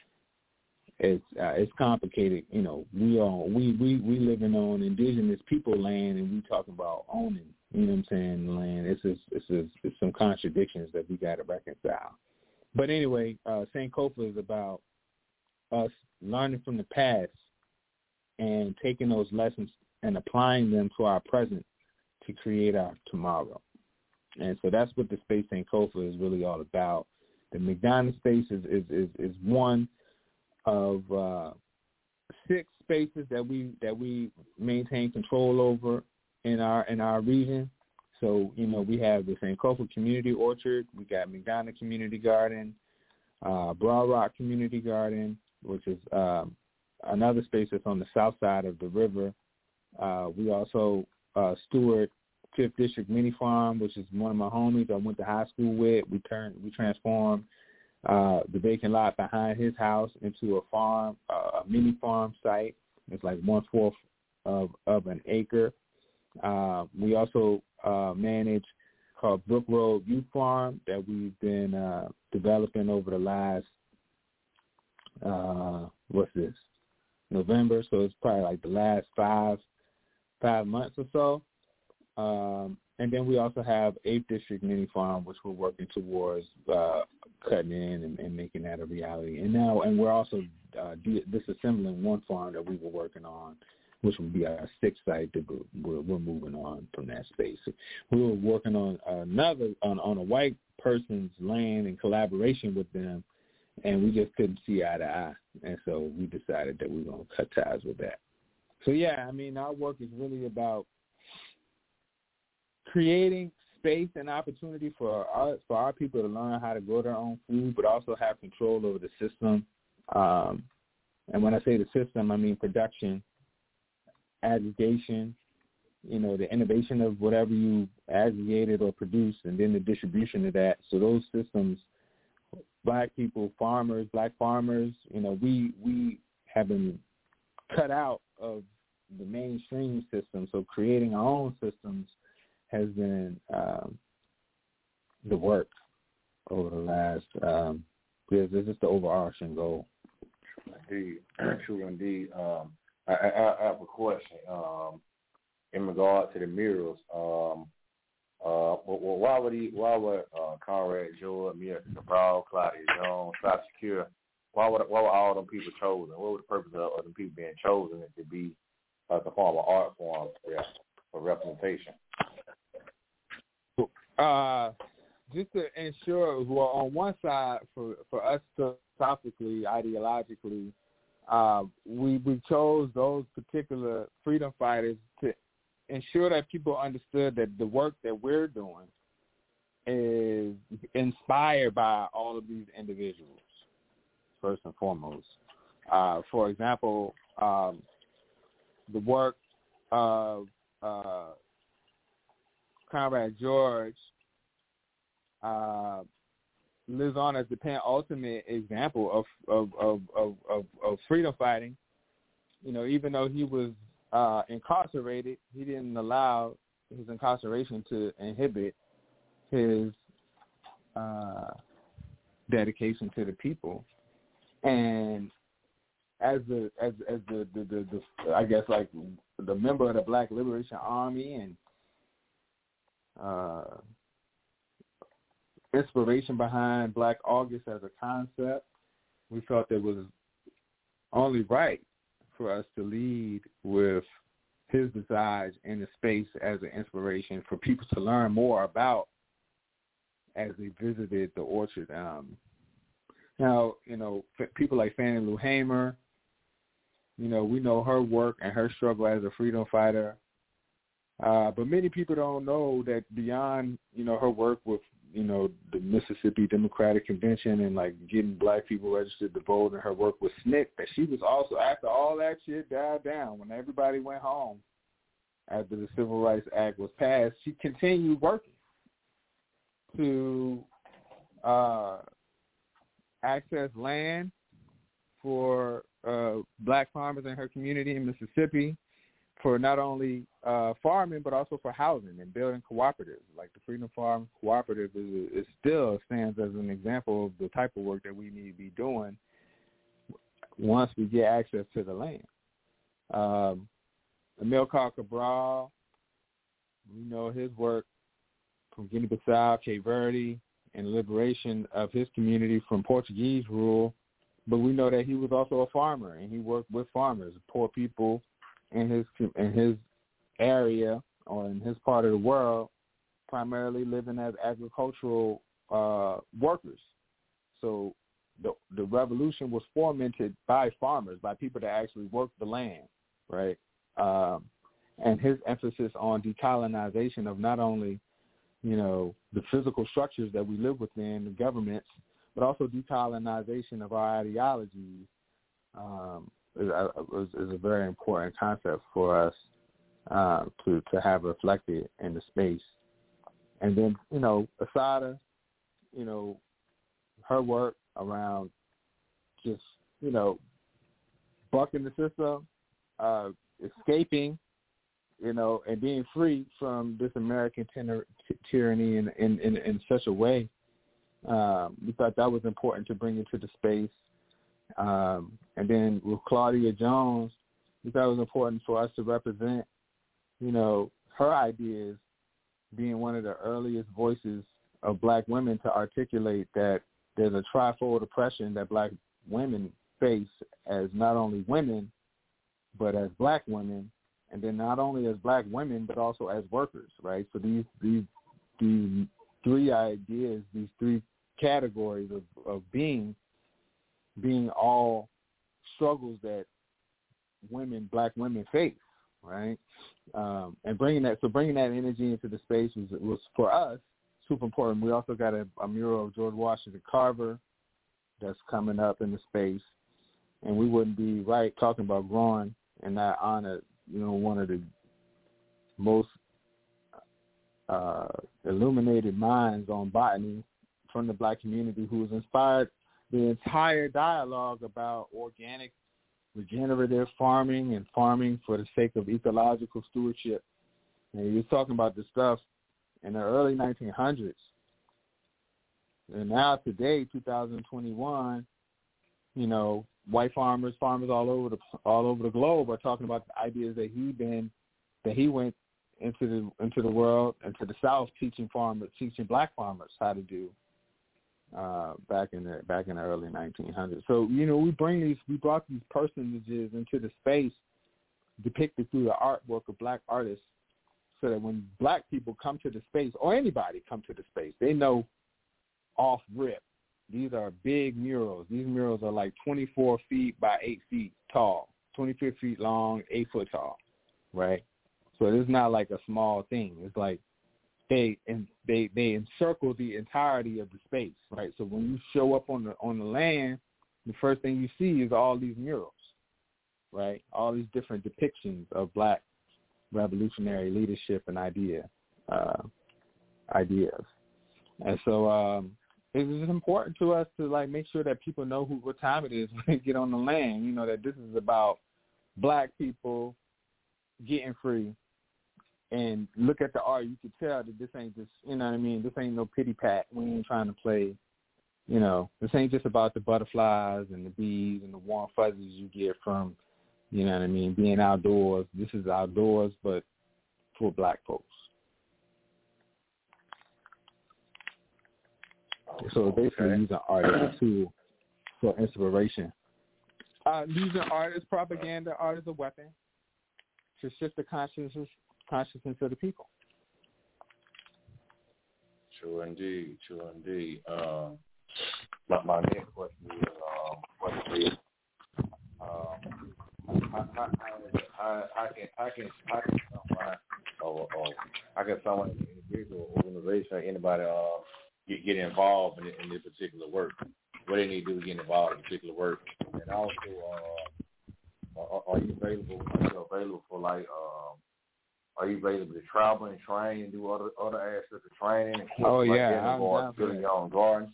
It's uh, it's complicated, you know. We are we, we we living on indigenous people land, and we talking about owning. You know what I'm saying? The land. It's just, it's just, it's some contradictions that we got to reconcile. But anyway, uh, Sankofa is about us learning from the past and taking those lessons and applying them to our present to create our tomorrow. And so that's what the space Sankofa is really all about. The McDonald space is is is, is one of uh, six spaces that we that we maintain control over in our in our region. So, you know, we have the Sankofa Community Orchard, we got McDonough Community Garden, uh, Broad Rock Community Garden, which is uh, another space that's on the south side of the river. Uh, we also uh, steward Fifth District Mini Farm, which is one of my homies I went to high school with. We turned we transformed Uh, the vacant lot behind his house into a farm, uh, a mini farm site. It's like one fourth of, of an acre. Uh, we also uh, manage called Brook Road Youth Farm that we've been uh, developing over the last uh, what's this November. So it's probably like the last five five months or so. Um, and then we also have eighth District Mini Farm, which we're working towards uh, cutting in and, and making that a reality. And now, and we're also uh, de- disassembling one farm that we were working on, which will be our sixth site that we're, we're moving on from that space. We were working on another, on, on a white person's land in collaboration with them, and we just couldn't see eye to eye. And so we decided that we were going to cut ties with that. So, yeah, I mean, our work is really about creating space and opportunity for our, for our people to learn how to grow their own food, but also have control over the system. Um, and when I say the system, I mean production, aggregation, you know, the innovation of whatever you aggregated or produced, and then the distribution of that. So those systems, black people, farmers, black farmers, you know, we we have been cut out of the mainstream system. So creating our own systems has been um, the work over the last, um, because this is the overarching goal. Indeed, true indeed. Um, I, I, I have a question um, in regard to the murals. Um, uh, well, why would he? Why would uh, Conrad George, Mia Cabral, Claudia Jones, South Secure? Why would why were all them people chosen? What was the purpose of, of them people being chosen to be uh, the form of art form yeah, for representation? Uh, just to ensure, well, on one side, for, for us philosophically, ideologically, uh, we we chose those particular freedom fighters to ensure that people understood that the work that we're doing is inspired by all of these individuals, first and foremost. Uh, for example, um, the work of uh, Conrad George uh, lives on as the penultimate example of of, of, of, of of freedom fighting. You know, even though he was uh, incarcerated, he didn't allow his incarceration to inhibit his uh, dedication to the people. And as the as as the, the, the, the I guess like the member of the Black Liberation Army and uh, inspiration behind Black August as a concept, we felt it was only right for us to lead with his visage in the space as an inspiration for people to learn more about as they visited the orchard. Um, now, you know, f- people like Fannie Lou Hamer, you know, we know her work and her struggle as a freedom fighter. Uh, but many people don't know that beyond, you know, her work with, you know, the Mississippi Democratic Convention and, like, getting black people registered to vote and her work with S N C C, that she was also, after all that shit died down, when everybody went home after the Civil Rights Act was passed, she continued working to uh, access land for uh, black farmers in her community in Mississippi, for not only uh, farming, but also for housing and building cooperatives. Like the Freedom Farm Cooperative is, is still stands as an example of the type of work that we need to be doing once we get access to the land. Um, Amilcar Cabral, we know his work from Guinea-Bissau, Cape Verde, and the liberation of his community from Portuguese rule, but we know that he was also a farmer, and he worked with farmers, poor people, in his in his area or in his part of the world, primarily living as agricultural uh, workers. So the the revolution was fomented by farmers, by people that actually worked the land, right? Um, and his emphasis on decolonization of not only, you know, the physical structures that we live within, the governments, but also decolonization of our ideologies, um, Is, is, is a very important concept for us uh, to to have reflected in the space. And then, you know, Assata, you know, her work around just, you know, bucking the system, uh, escaping, you know, and being free from this American tyr- tyranny in, in, in, in such a way. Um, we thought that was important to bring into the space. Um, and then with Claudia Jones, we thought it was important for us to represent, you know, her ideas being one of the earliest voices of black women to articulate that there's a trifold oppression that black women face as not only women, but as black women, and then not only as black women, but also as workers, right? So these these these three ideas, these three categories of, of being, being all struggles that women, black women face, right? Um, and bringing that, so bringing that energy into the space was, was for us super important. We also got a, a mural of George Washington Carver that's coming up in the space, and we wouldn't be right talking about growing and not honor, you know, one of the most uh, illuminated minds on botany from the black community, who has inspired the entire dialogue about organic, regenerative farming and farming for the sake of ecological stewardship. And he was talking about this stuff in the early nineteen hundreds. And now today, two thousand twenty-one, you know, white farmers, farmers all over the all over the globe are talking about the ideas that he been that he went into the into the world, into the South, teaching farmers, teaching black farmers how to do uh, back in the back in the early nineteen hundreds. So, you know, we bring these we brought these personages into the space depicted through the artwork of black artists, so that when black people come to the space, or anybody come to the space, they know off rip, these are big murals. These murals are like twenty-four feet by eight feet tall, twenty-four feet long, eight foot tall, right? So it's not like a small thing. It's like they and they they encircle the entirety of the space, right? So when you show up on the on the land, the first thing you see is all these murals, right? All these different depictions of black revolutionary leadership and idea uh, ideas, and so um, it is important to us to like make sure that people know who what time it is when they get on the land. You know that this is about black people getting free, and look at the art. You can tell that this ain't just, you know what I mean. This ain't no pity pat. We ain't trying to play. You know, this ain't just about the butterflies and the bees and the warm fuzzies you get from, you know what I mean, being outdoors. This is outdoors, but for black folks. So basically Okay. using art as a tool for inspiration. Uh, using art as propaganda, art as a weapon to shift the consciousness consciousness of the people. True indeed, true indeed. Um, my, my next question is, um, what is um, how, how, how, how can how can how can someone or, or how can someone, individual, organization, or anybody uh, get get involved in, in this particular work? What they need to do to get involved in particular work, and also, uh, are, are you available? Are you available for like? Um, Are you available to travel and train and do other other aspects of training? And oh like yeah, going, building your own gardens.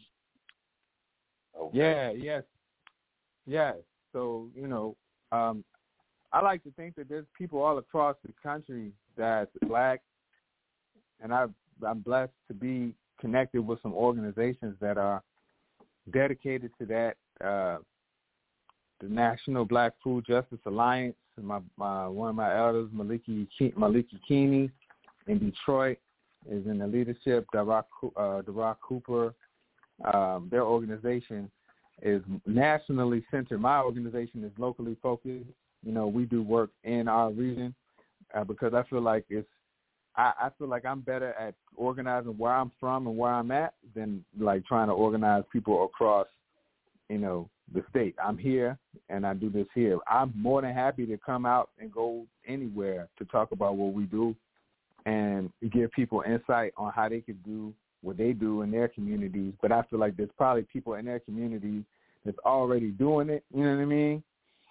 Okay. Yeah, yes, yes. So you know, um, I like to think that there's people all across the country that's black, and I I'm blessed to be connected with some organizations that are dedicated to that. Uh, the National Black Food Justice Alliance. My, my one of my elders, Maliki Maliki Keeney, in Detroit, is in the leadership. Dara uh, Dara Cooper, um, their organization is nationally centered. My organization is locally focused. You know, we do work in our region uh, because I feel like it's. I, I feel like I'm better at organizing where I'm from and where I'm at than like trying to organize people across, you know, the state. I'm here and I do this here. I'm more than happy to come out and go anywhere to talk about what we do and give people insight on how they could do what they do in their communities. But I feel like there's probably people in their community that's already doing it, you know what I mean?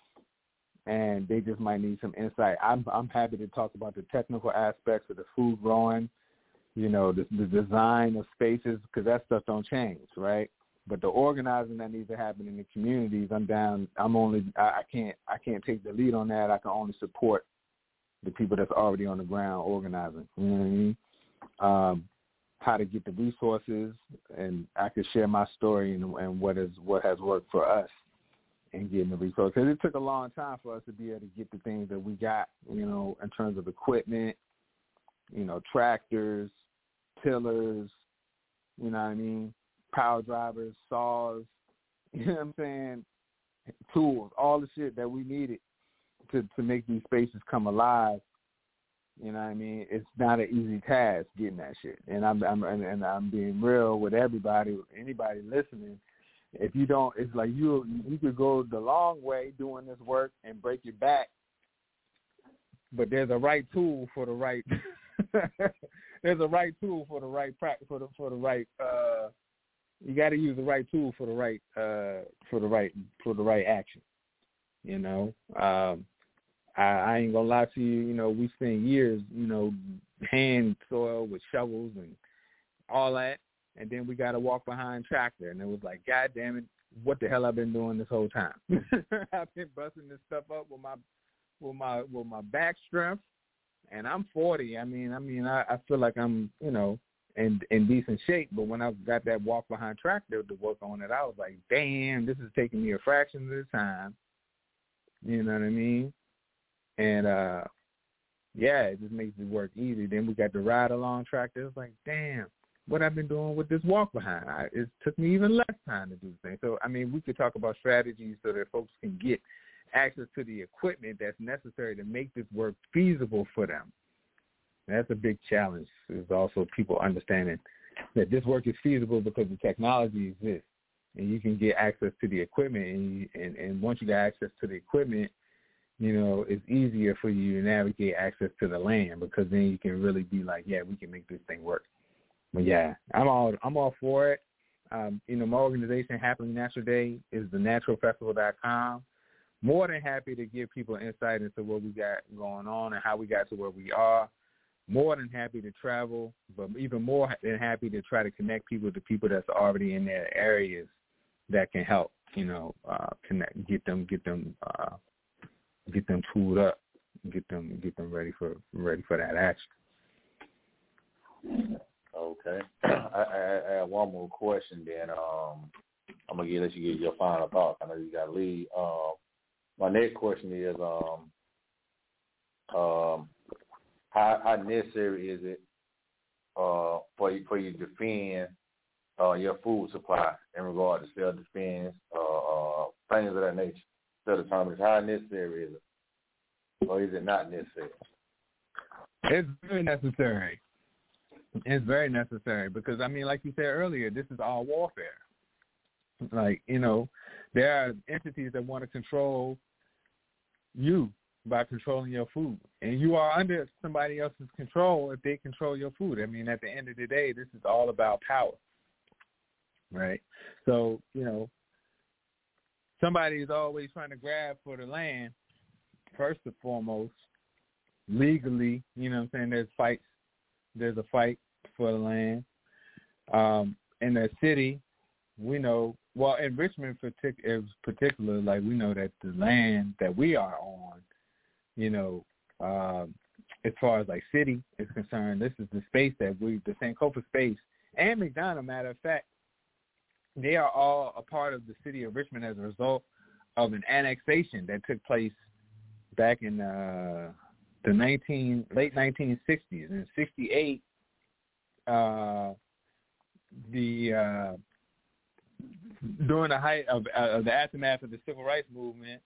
And they just might need some insight. I'm I'm happy to talk about the technical aspects of the food growing, you know, the, the design of spaces, because that stuff don't change, right? But the organizing that needs to happen in the communities, I'm down. I'm only. I, I can't. I can't take the lead on that. I can only support the people that's already on the ground organizing. You know what I mean? Um, how to get the resources, and I can share my story and, and what is what has worked for us in getting the resources. Because it took a long time for us to be able to get the things that we got. You know, in terms of equipment, you know, tractors, tillers, you know what I mean, power drivers, saws, you know what I'm saying, tools, all the shit that we needed to, to make these spaces come alive. You know what I mean? It's not an easy task getting that shit. And I'm, I'm and, and I'm being real with everybody, anybody listening. If you don't, it's like you you could go the long way doing this work and break your back, but there's a right tool for the right. there's a right tool for the right practice for the for the right. Uh, you got to use the right tool for the right uh, for the right for the right action. You know, um, I, I ain't gonna lie to you. You know, we spent years, you know, hand soil with shovels and all that. And then we got to walk behind tractor, and it was like, God damn it, what the hell I've been doing this whole time? I've been busting this stuff up with my, with my, with my back strength, and I'm forty. I mean, I mean, I, I feel like I'm, you know, in in decent shape. But when I got that walk behind tractor to work on it, I was like, damn, this is taking me a fraction of the time. You know what I mean? And uh, yeah, it just makes it work easy. Then we got the ride along tractor. It's like, damn. What I've been doing with this walk behind. I, it took me even less time to do the thing. So, I mean, we could talk about strategies so that folks can get access to the equipment that's necessary to make this work feasible for them. That's a big challenge, is also people understanding that this work is feasible because the technology exists, and you can get access to the equipment, and, you, and, and once you got access to the equipment, you know, it's easier for you to navigate access to the land, because then you can really be like, yeah, we can make this thing work. But yeah, I'm all I'm all for it. Um, you know, my organization, Happily Natural Day, is the natural festival dot com. More than happy to give people insight into what we got going on and how we got to where we are. More than happy to travel, but even more than happy to try to connect people to people that's already in their areas that can help. You know, uh, connect, get them, get them, uh, get them tooled up, get them, get them ready for ready for that action. Okay. I, I, I have one more question then. Um, I'm going to let you get your final thoughts. I know you got to leave. Um, my next question is, um, um, how, how necessary is it uh, for, you, for you to defend uh, your food supply in regard to self-defense, uh, uh, things of that nature, self-determination? How necessary is it? Or is it not necessary? It's very necessary. It's very necessary because, I mean, like you said earlier, this is all warfare. Like, you know, there are entities that want to control you by controlling your food. And you are under somebody else's control if they control your food. I mean, at the end of the day, this is all about power, right? So, you know, somebody is always trying to grab for the land, first and foremost, legally. You know what I'm saying? There's fights. There's a fight for the land. Um, in the city, we know, well, in Richmond partic- in particular, like we know that the land that we are on, you know, um, as far as like city is concerned, this is the space that we, the Sankofa space, and McDonough, matter of fact, they are all a part of the city of Richmond as a result of an annexation that took place back in uh, the nineteen late nineteen sixties. In sixty-eight, uh, the uh, during the height of, uh, of the aftermath of the civil rights movement,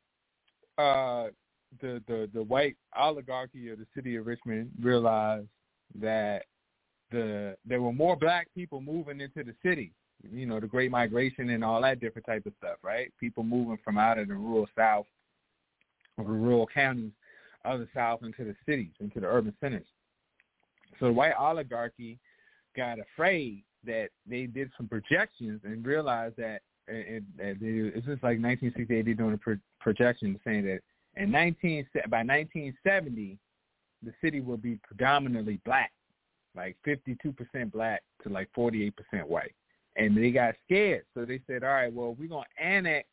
uh, the, the the white oligarchy of the city of Richmond realized that the there were more black people moving into the city. You know, the Great Migration and all that different type of stuff, right? People moving from out of the rural South, or the rural counties of the South into the cities, into the urban centers. So the white oligarchy got afraid that they did some projections and realized that it, it, it, it's just like nineteen sixty-eight, they're doing a pro- projection saying that in nineteen by nineteen seventy, the city will be predominantly black, like fifty-two percent black to like forty-eight percent white. And they got scared, so they said, all right, well, we're going to annex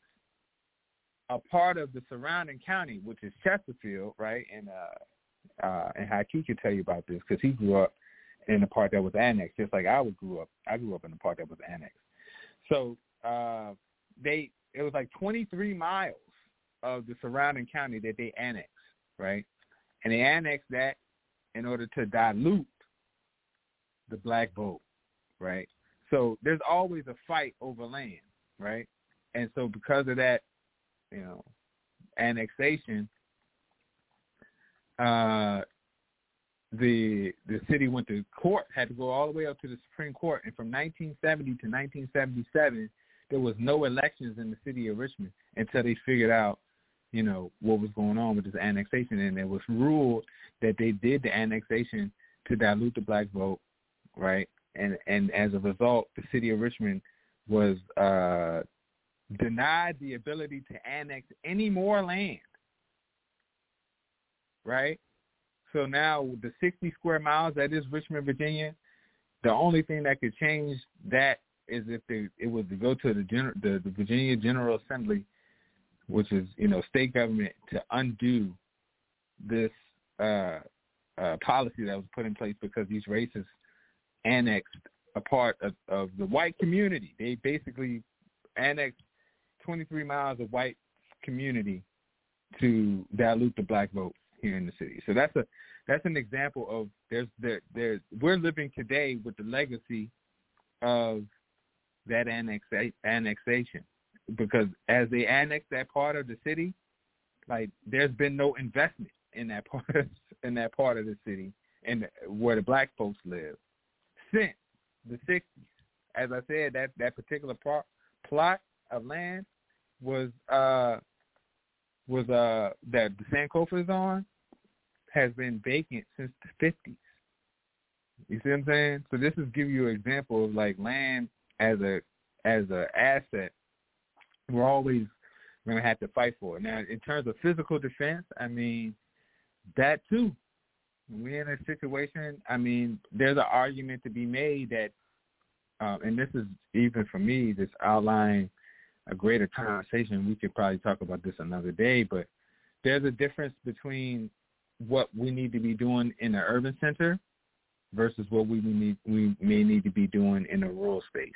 a part of the surrounding county, which is Chesterfield, right? And uh, uh, and Hakeem can tell you about this because he grew up in the part that was annexed, just like I grew up. I grew up in the part that was annexed. So uh, they it was like twenty-three miles of the surrounding county that they annexed, right? And they annexed that in order to dilute the black vote, right? So there's always a fight over land, right? And so because of that, you know, annexation, uh, the the city went to court, had to go all the way up to the Supreme Court, and from nineteen seventy to nineteen seventy-seven, there was no elections in the city of Richmond until they figured out, you know, what was going on with this annexation, and it was ruled that they did the annexation to dilute the black vote, right? And and as a result, the city of Richmond was uh, denied the ability to annex any more land, right? So now the sixty square miles that is Richmond, Virginia, the only thing that could change that is if they, it was to go to the, gener- the the Virginia General Assembly, which is, you know, state government, to undo this uh, uh, policy that was put in place because these racists annexed a part of, of the white community. They basically annexed twenty-three miles of white community to dilute the black vote here in the city. So that's a that's an example of there's there there's we're living today with the legacy of that annexa- annexation, because as they annex that part of the city, like there's been no investment in that part of, in that part of the city and where the black folks live since the sixties. As I said, that that particular part, plot of land was uh was uh that the Sankofa is on has been vacant since the fifties. You see what I'm saying? So this is give you an example of like land as a as a asset. We're always going to have to fight for it. Now, in terms of physical defense, I mean, that too. We're in a situation, I mean, there's an argument to be made that, um, and this is even for me, this outline a greater conversation. We could probably talk about this another day, but there's a difference between what we need to be doing in the urban center versus what we need we may need to be doing in a rural space.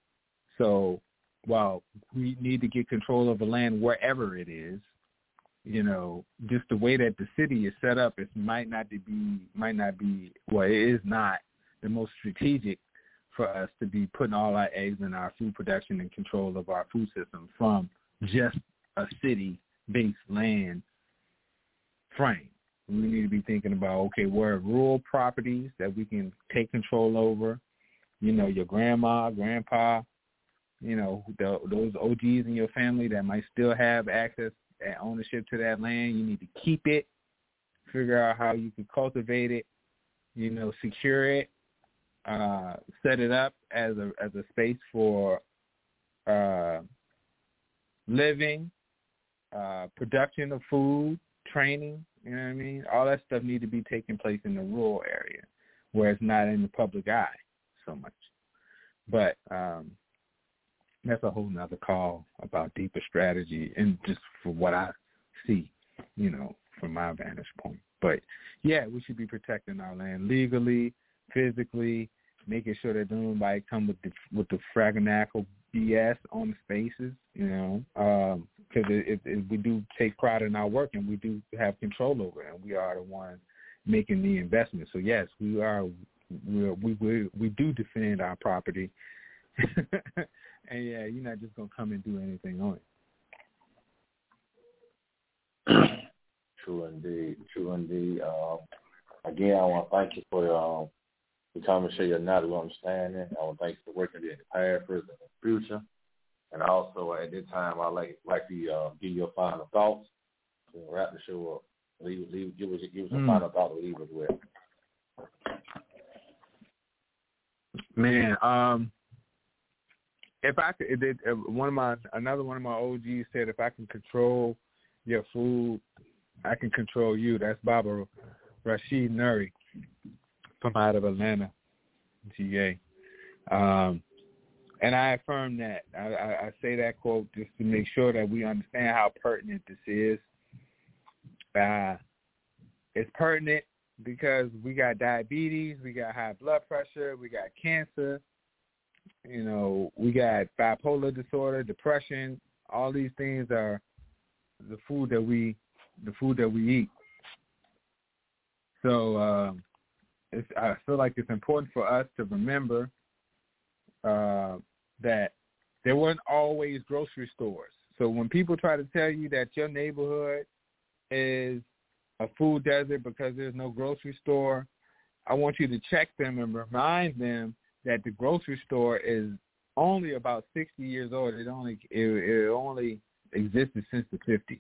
So while we need to get control of the land wherever it is, you know, just the way that the city is set up, it might not be might not be well, it is not the most strategic for us to be putting all our eggs in our food production and control of our food system from just a city-based land frame. We need to be thinking about, okay, where are rural properties that we can take control over? You know, your grandma, grandpa, you know, the, those O Gs in your family that might still have access and ownership to that land. You need to keep it, figure out how you can cultivate it, you know, secure it, uh, set it up as a as a space for uh, living, uh, production of food, training. You know what I mean? All that stuff need to be taking place in the rural area where it's not in the public eye so much. But um, that's a whole nother call about deeper strategy and just for what I see, you know, from my vantage point. But, yeah, we should be protecting our land legally, physically, making sure that nobody come with the, with the fraganacle B S on the spaces, you know, because um, it, it, it, we do take pride in our work and we do have control over it, and we are the one making the investment. So yes, we are, we we we, we do defend our property, and yeah, you're not just gonna come and do anything on it. True indeed, true indeed. Um, again, I want to thank you for um, the time to share your knowledge, understanding. I want to thank you for working in the past, present, and future. And also, at this time, I'd like, like to uh, give you your final thoughts and wrap the show up. Leave, leave, give us, give us mm. a final thought to leave us with. Man, um, if I could, it, it, one of my, another one of my O Gs said, if I can control your food, I can control you. That's Baba Rashid Nuri from out of Atlanta, G A. Um, and I affirm that. I, I, I say that quote just to make sure that we understand how pertinent this is. Uh, it's pertinent because we got diabetes, we got high blood pressure, we got cancer, you know, we got bipolar disorder, depression. All these things are the food that we, the food that we eat. So, uh, it's, I feel like it's important for us to remember uh, that there weren't always grocery stores. So when people try to tell you that your neighborhood is a food desert because there's no grocery store, I want you to check them and remind them that the grocery store is only about sixty years old. It only it, it only existed since the fifties.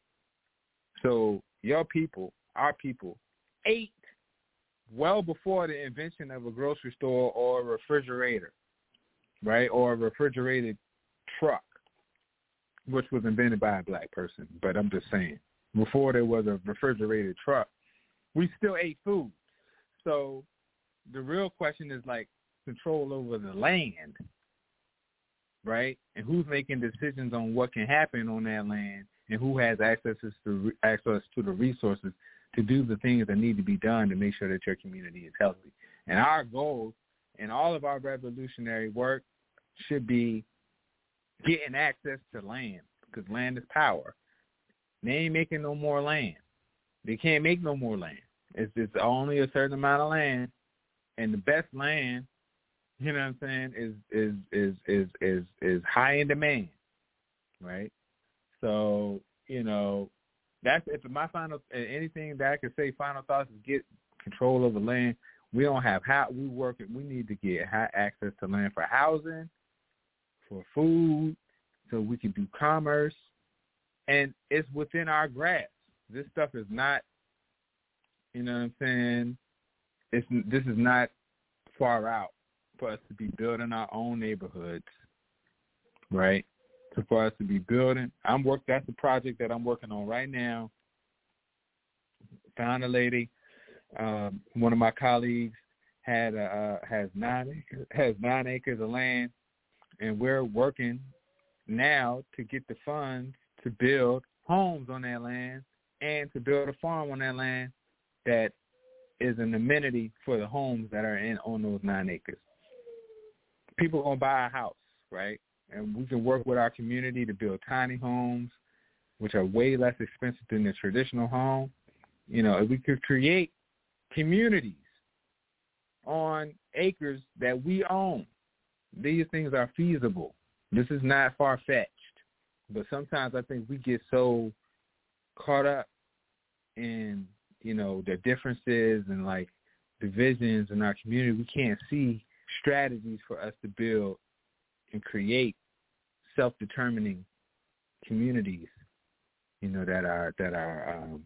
So your people, our people, ate well before the invention of a grocery store or a refrigerator, right, or a refrigerated truck, which was invented by a black person. But I'm just saying, before there was a refrigerated truck, we still ate food. So the real question is like control over the land, right? And who's making decisions on what can happen on that land, and who has access to access to the resources to do the things that need to be done to make sure that your community is healthy. And our goal in all of our revolutionary work should be getting access to land, because land is power. They ain't making no more land. They can't make no more land. It's it's only a certain amount of land, and the best land, you know what I'm saying, is is is is is, is high in demand, right? So, you know, that's if my final anything that I could say. Final thoughts is get control of the land. We don't have how we work it. We need to get high access to land for housing, for food, so we can do commerce, and it's within our grasp. This stuff is not, you know what I'm saying. It's this is not far out for us to be building our own neighborhoods, right? So for us to be building, I'm work. That's the project that I'm working on right now. Found a lady. Um, one of my colleagues had a, uh, has nine acres, has nine acres of land, and we're working now to get the funds to build homes on that land and to build a farm on that land that is an amenity for the homes that are in on those nine acres. People are gonna buy a house, right? And we can work with our community to build tiny homes, which are way less expensive than the traditional home. You know, if we could create communities on acres that we own, these things are feasible. This is not far-fetched. But sometimes I think we get so caught up in, you know, the differences and, like, divisions in our community, we can't see strategies for us to build and create self-determining communities, you know, that are that are um,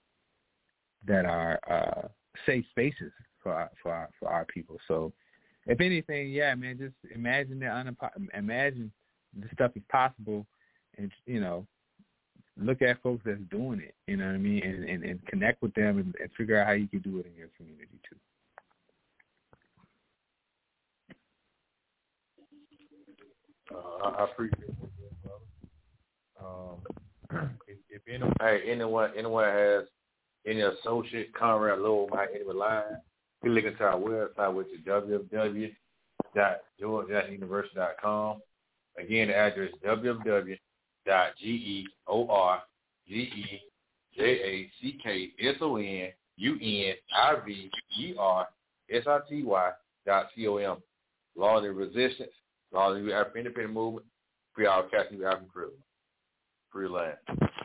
that are uh, safe spaces for our, for our for our people. So, if anything, yeah, man, just imagine that unimpo- imagine this stuff is possible, and you know, look at folks that's doing it. You know what I mean, and and, and connect with them and, and figure out how you can do it in your community too. Uh, I appreciate it, brother. Um, if, if anyone, hey, anyone, anyone has any associate, Conrad Lowell, might anyone line, you can look into our website, which is w w w dot george washington university dot com. Again, the address is w w w dot george dot com. Law of the Resistance, Law of the African Independent Movement, Free Our African African Free Land.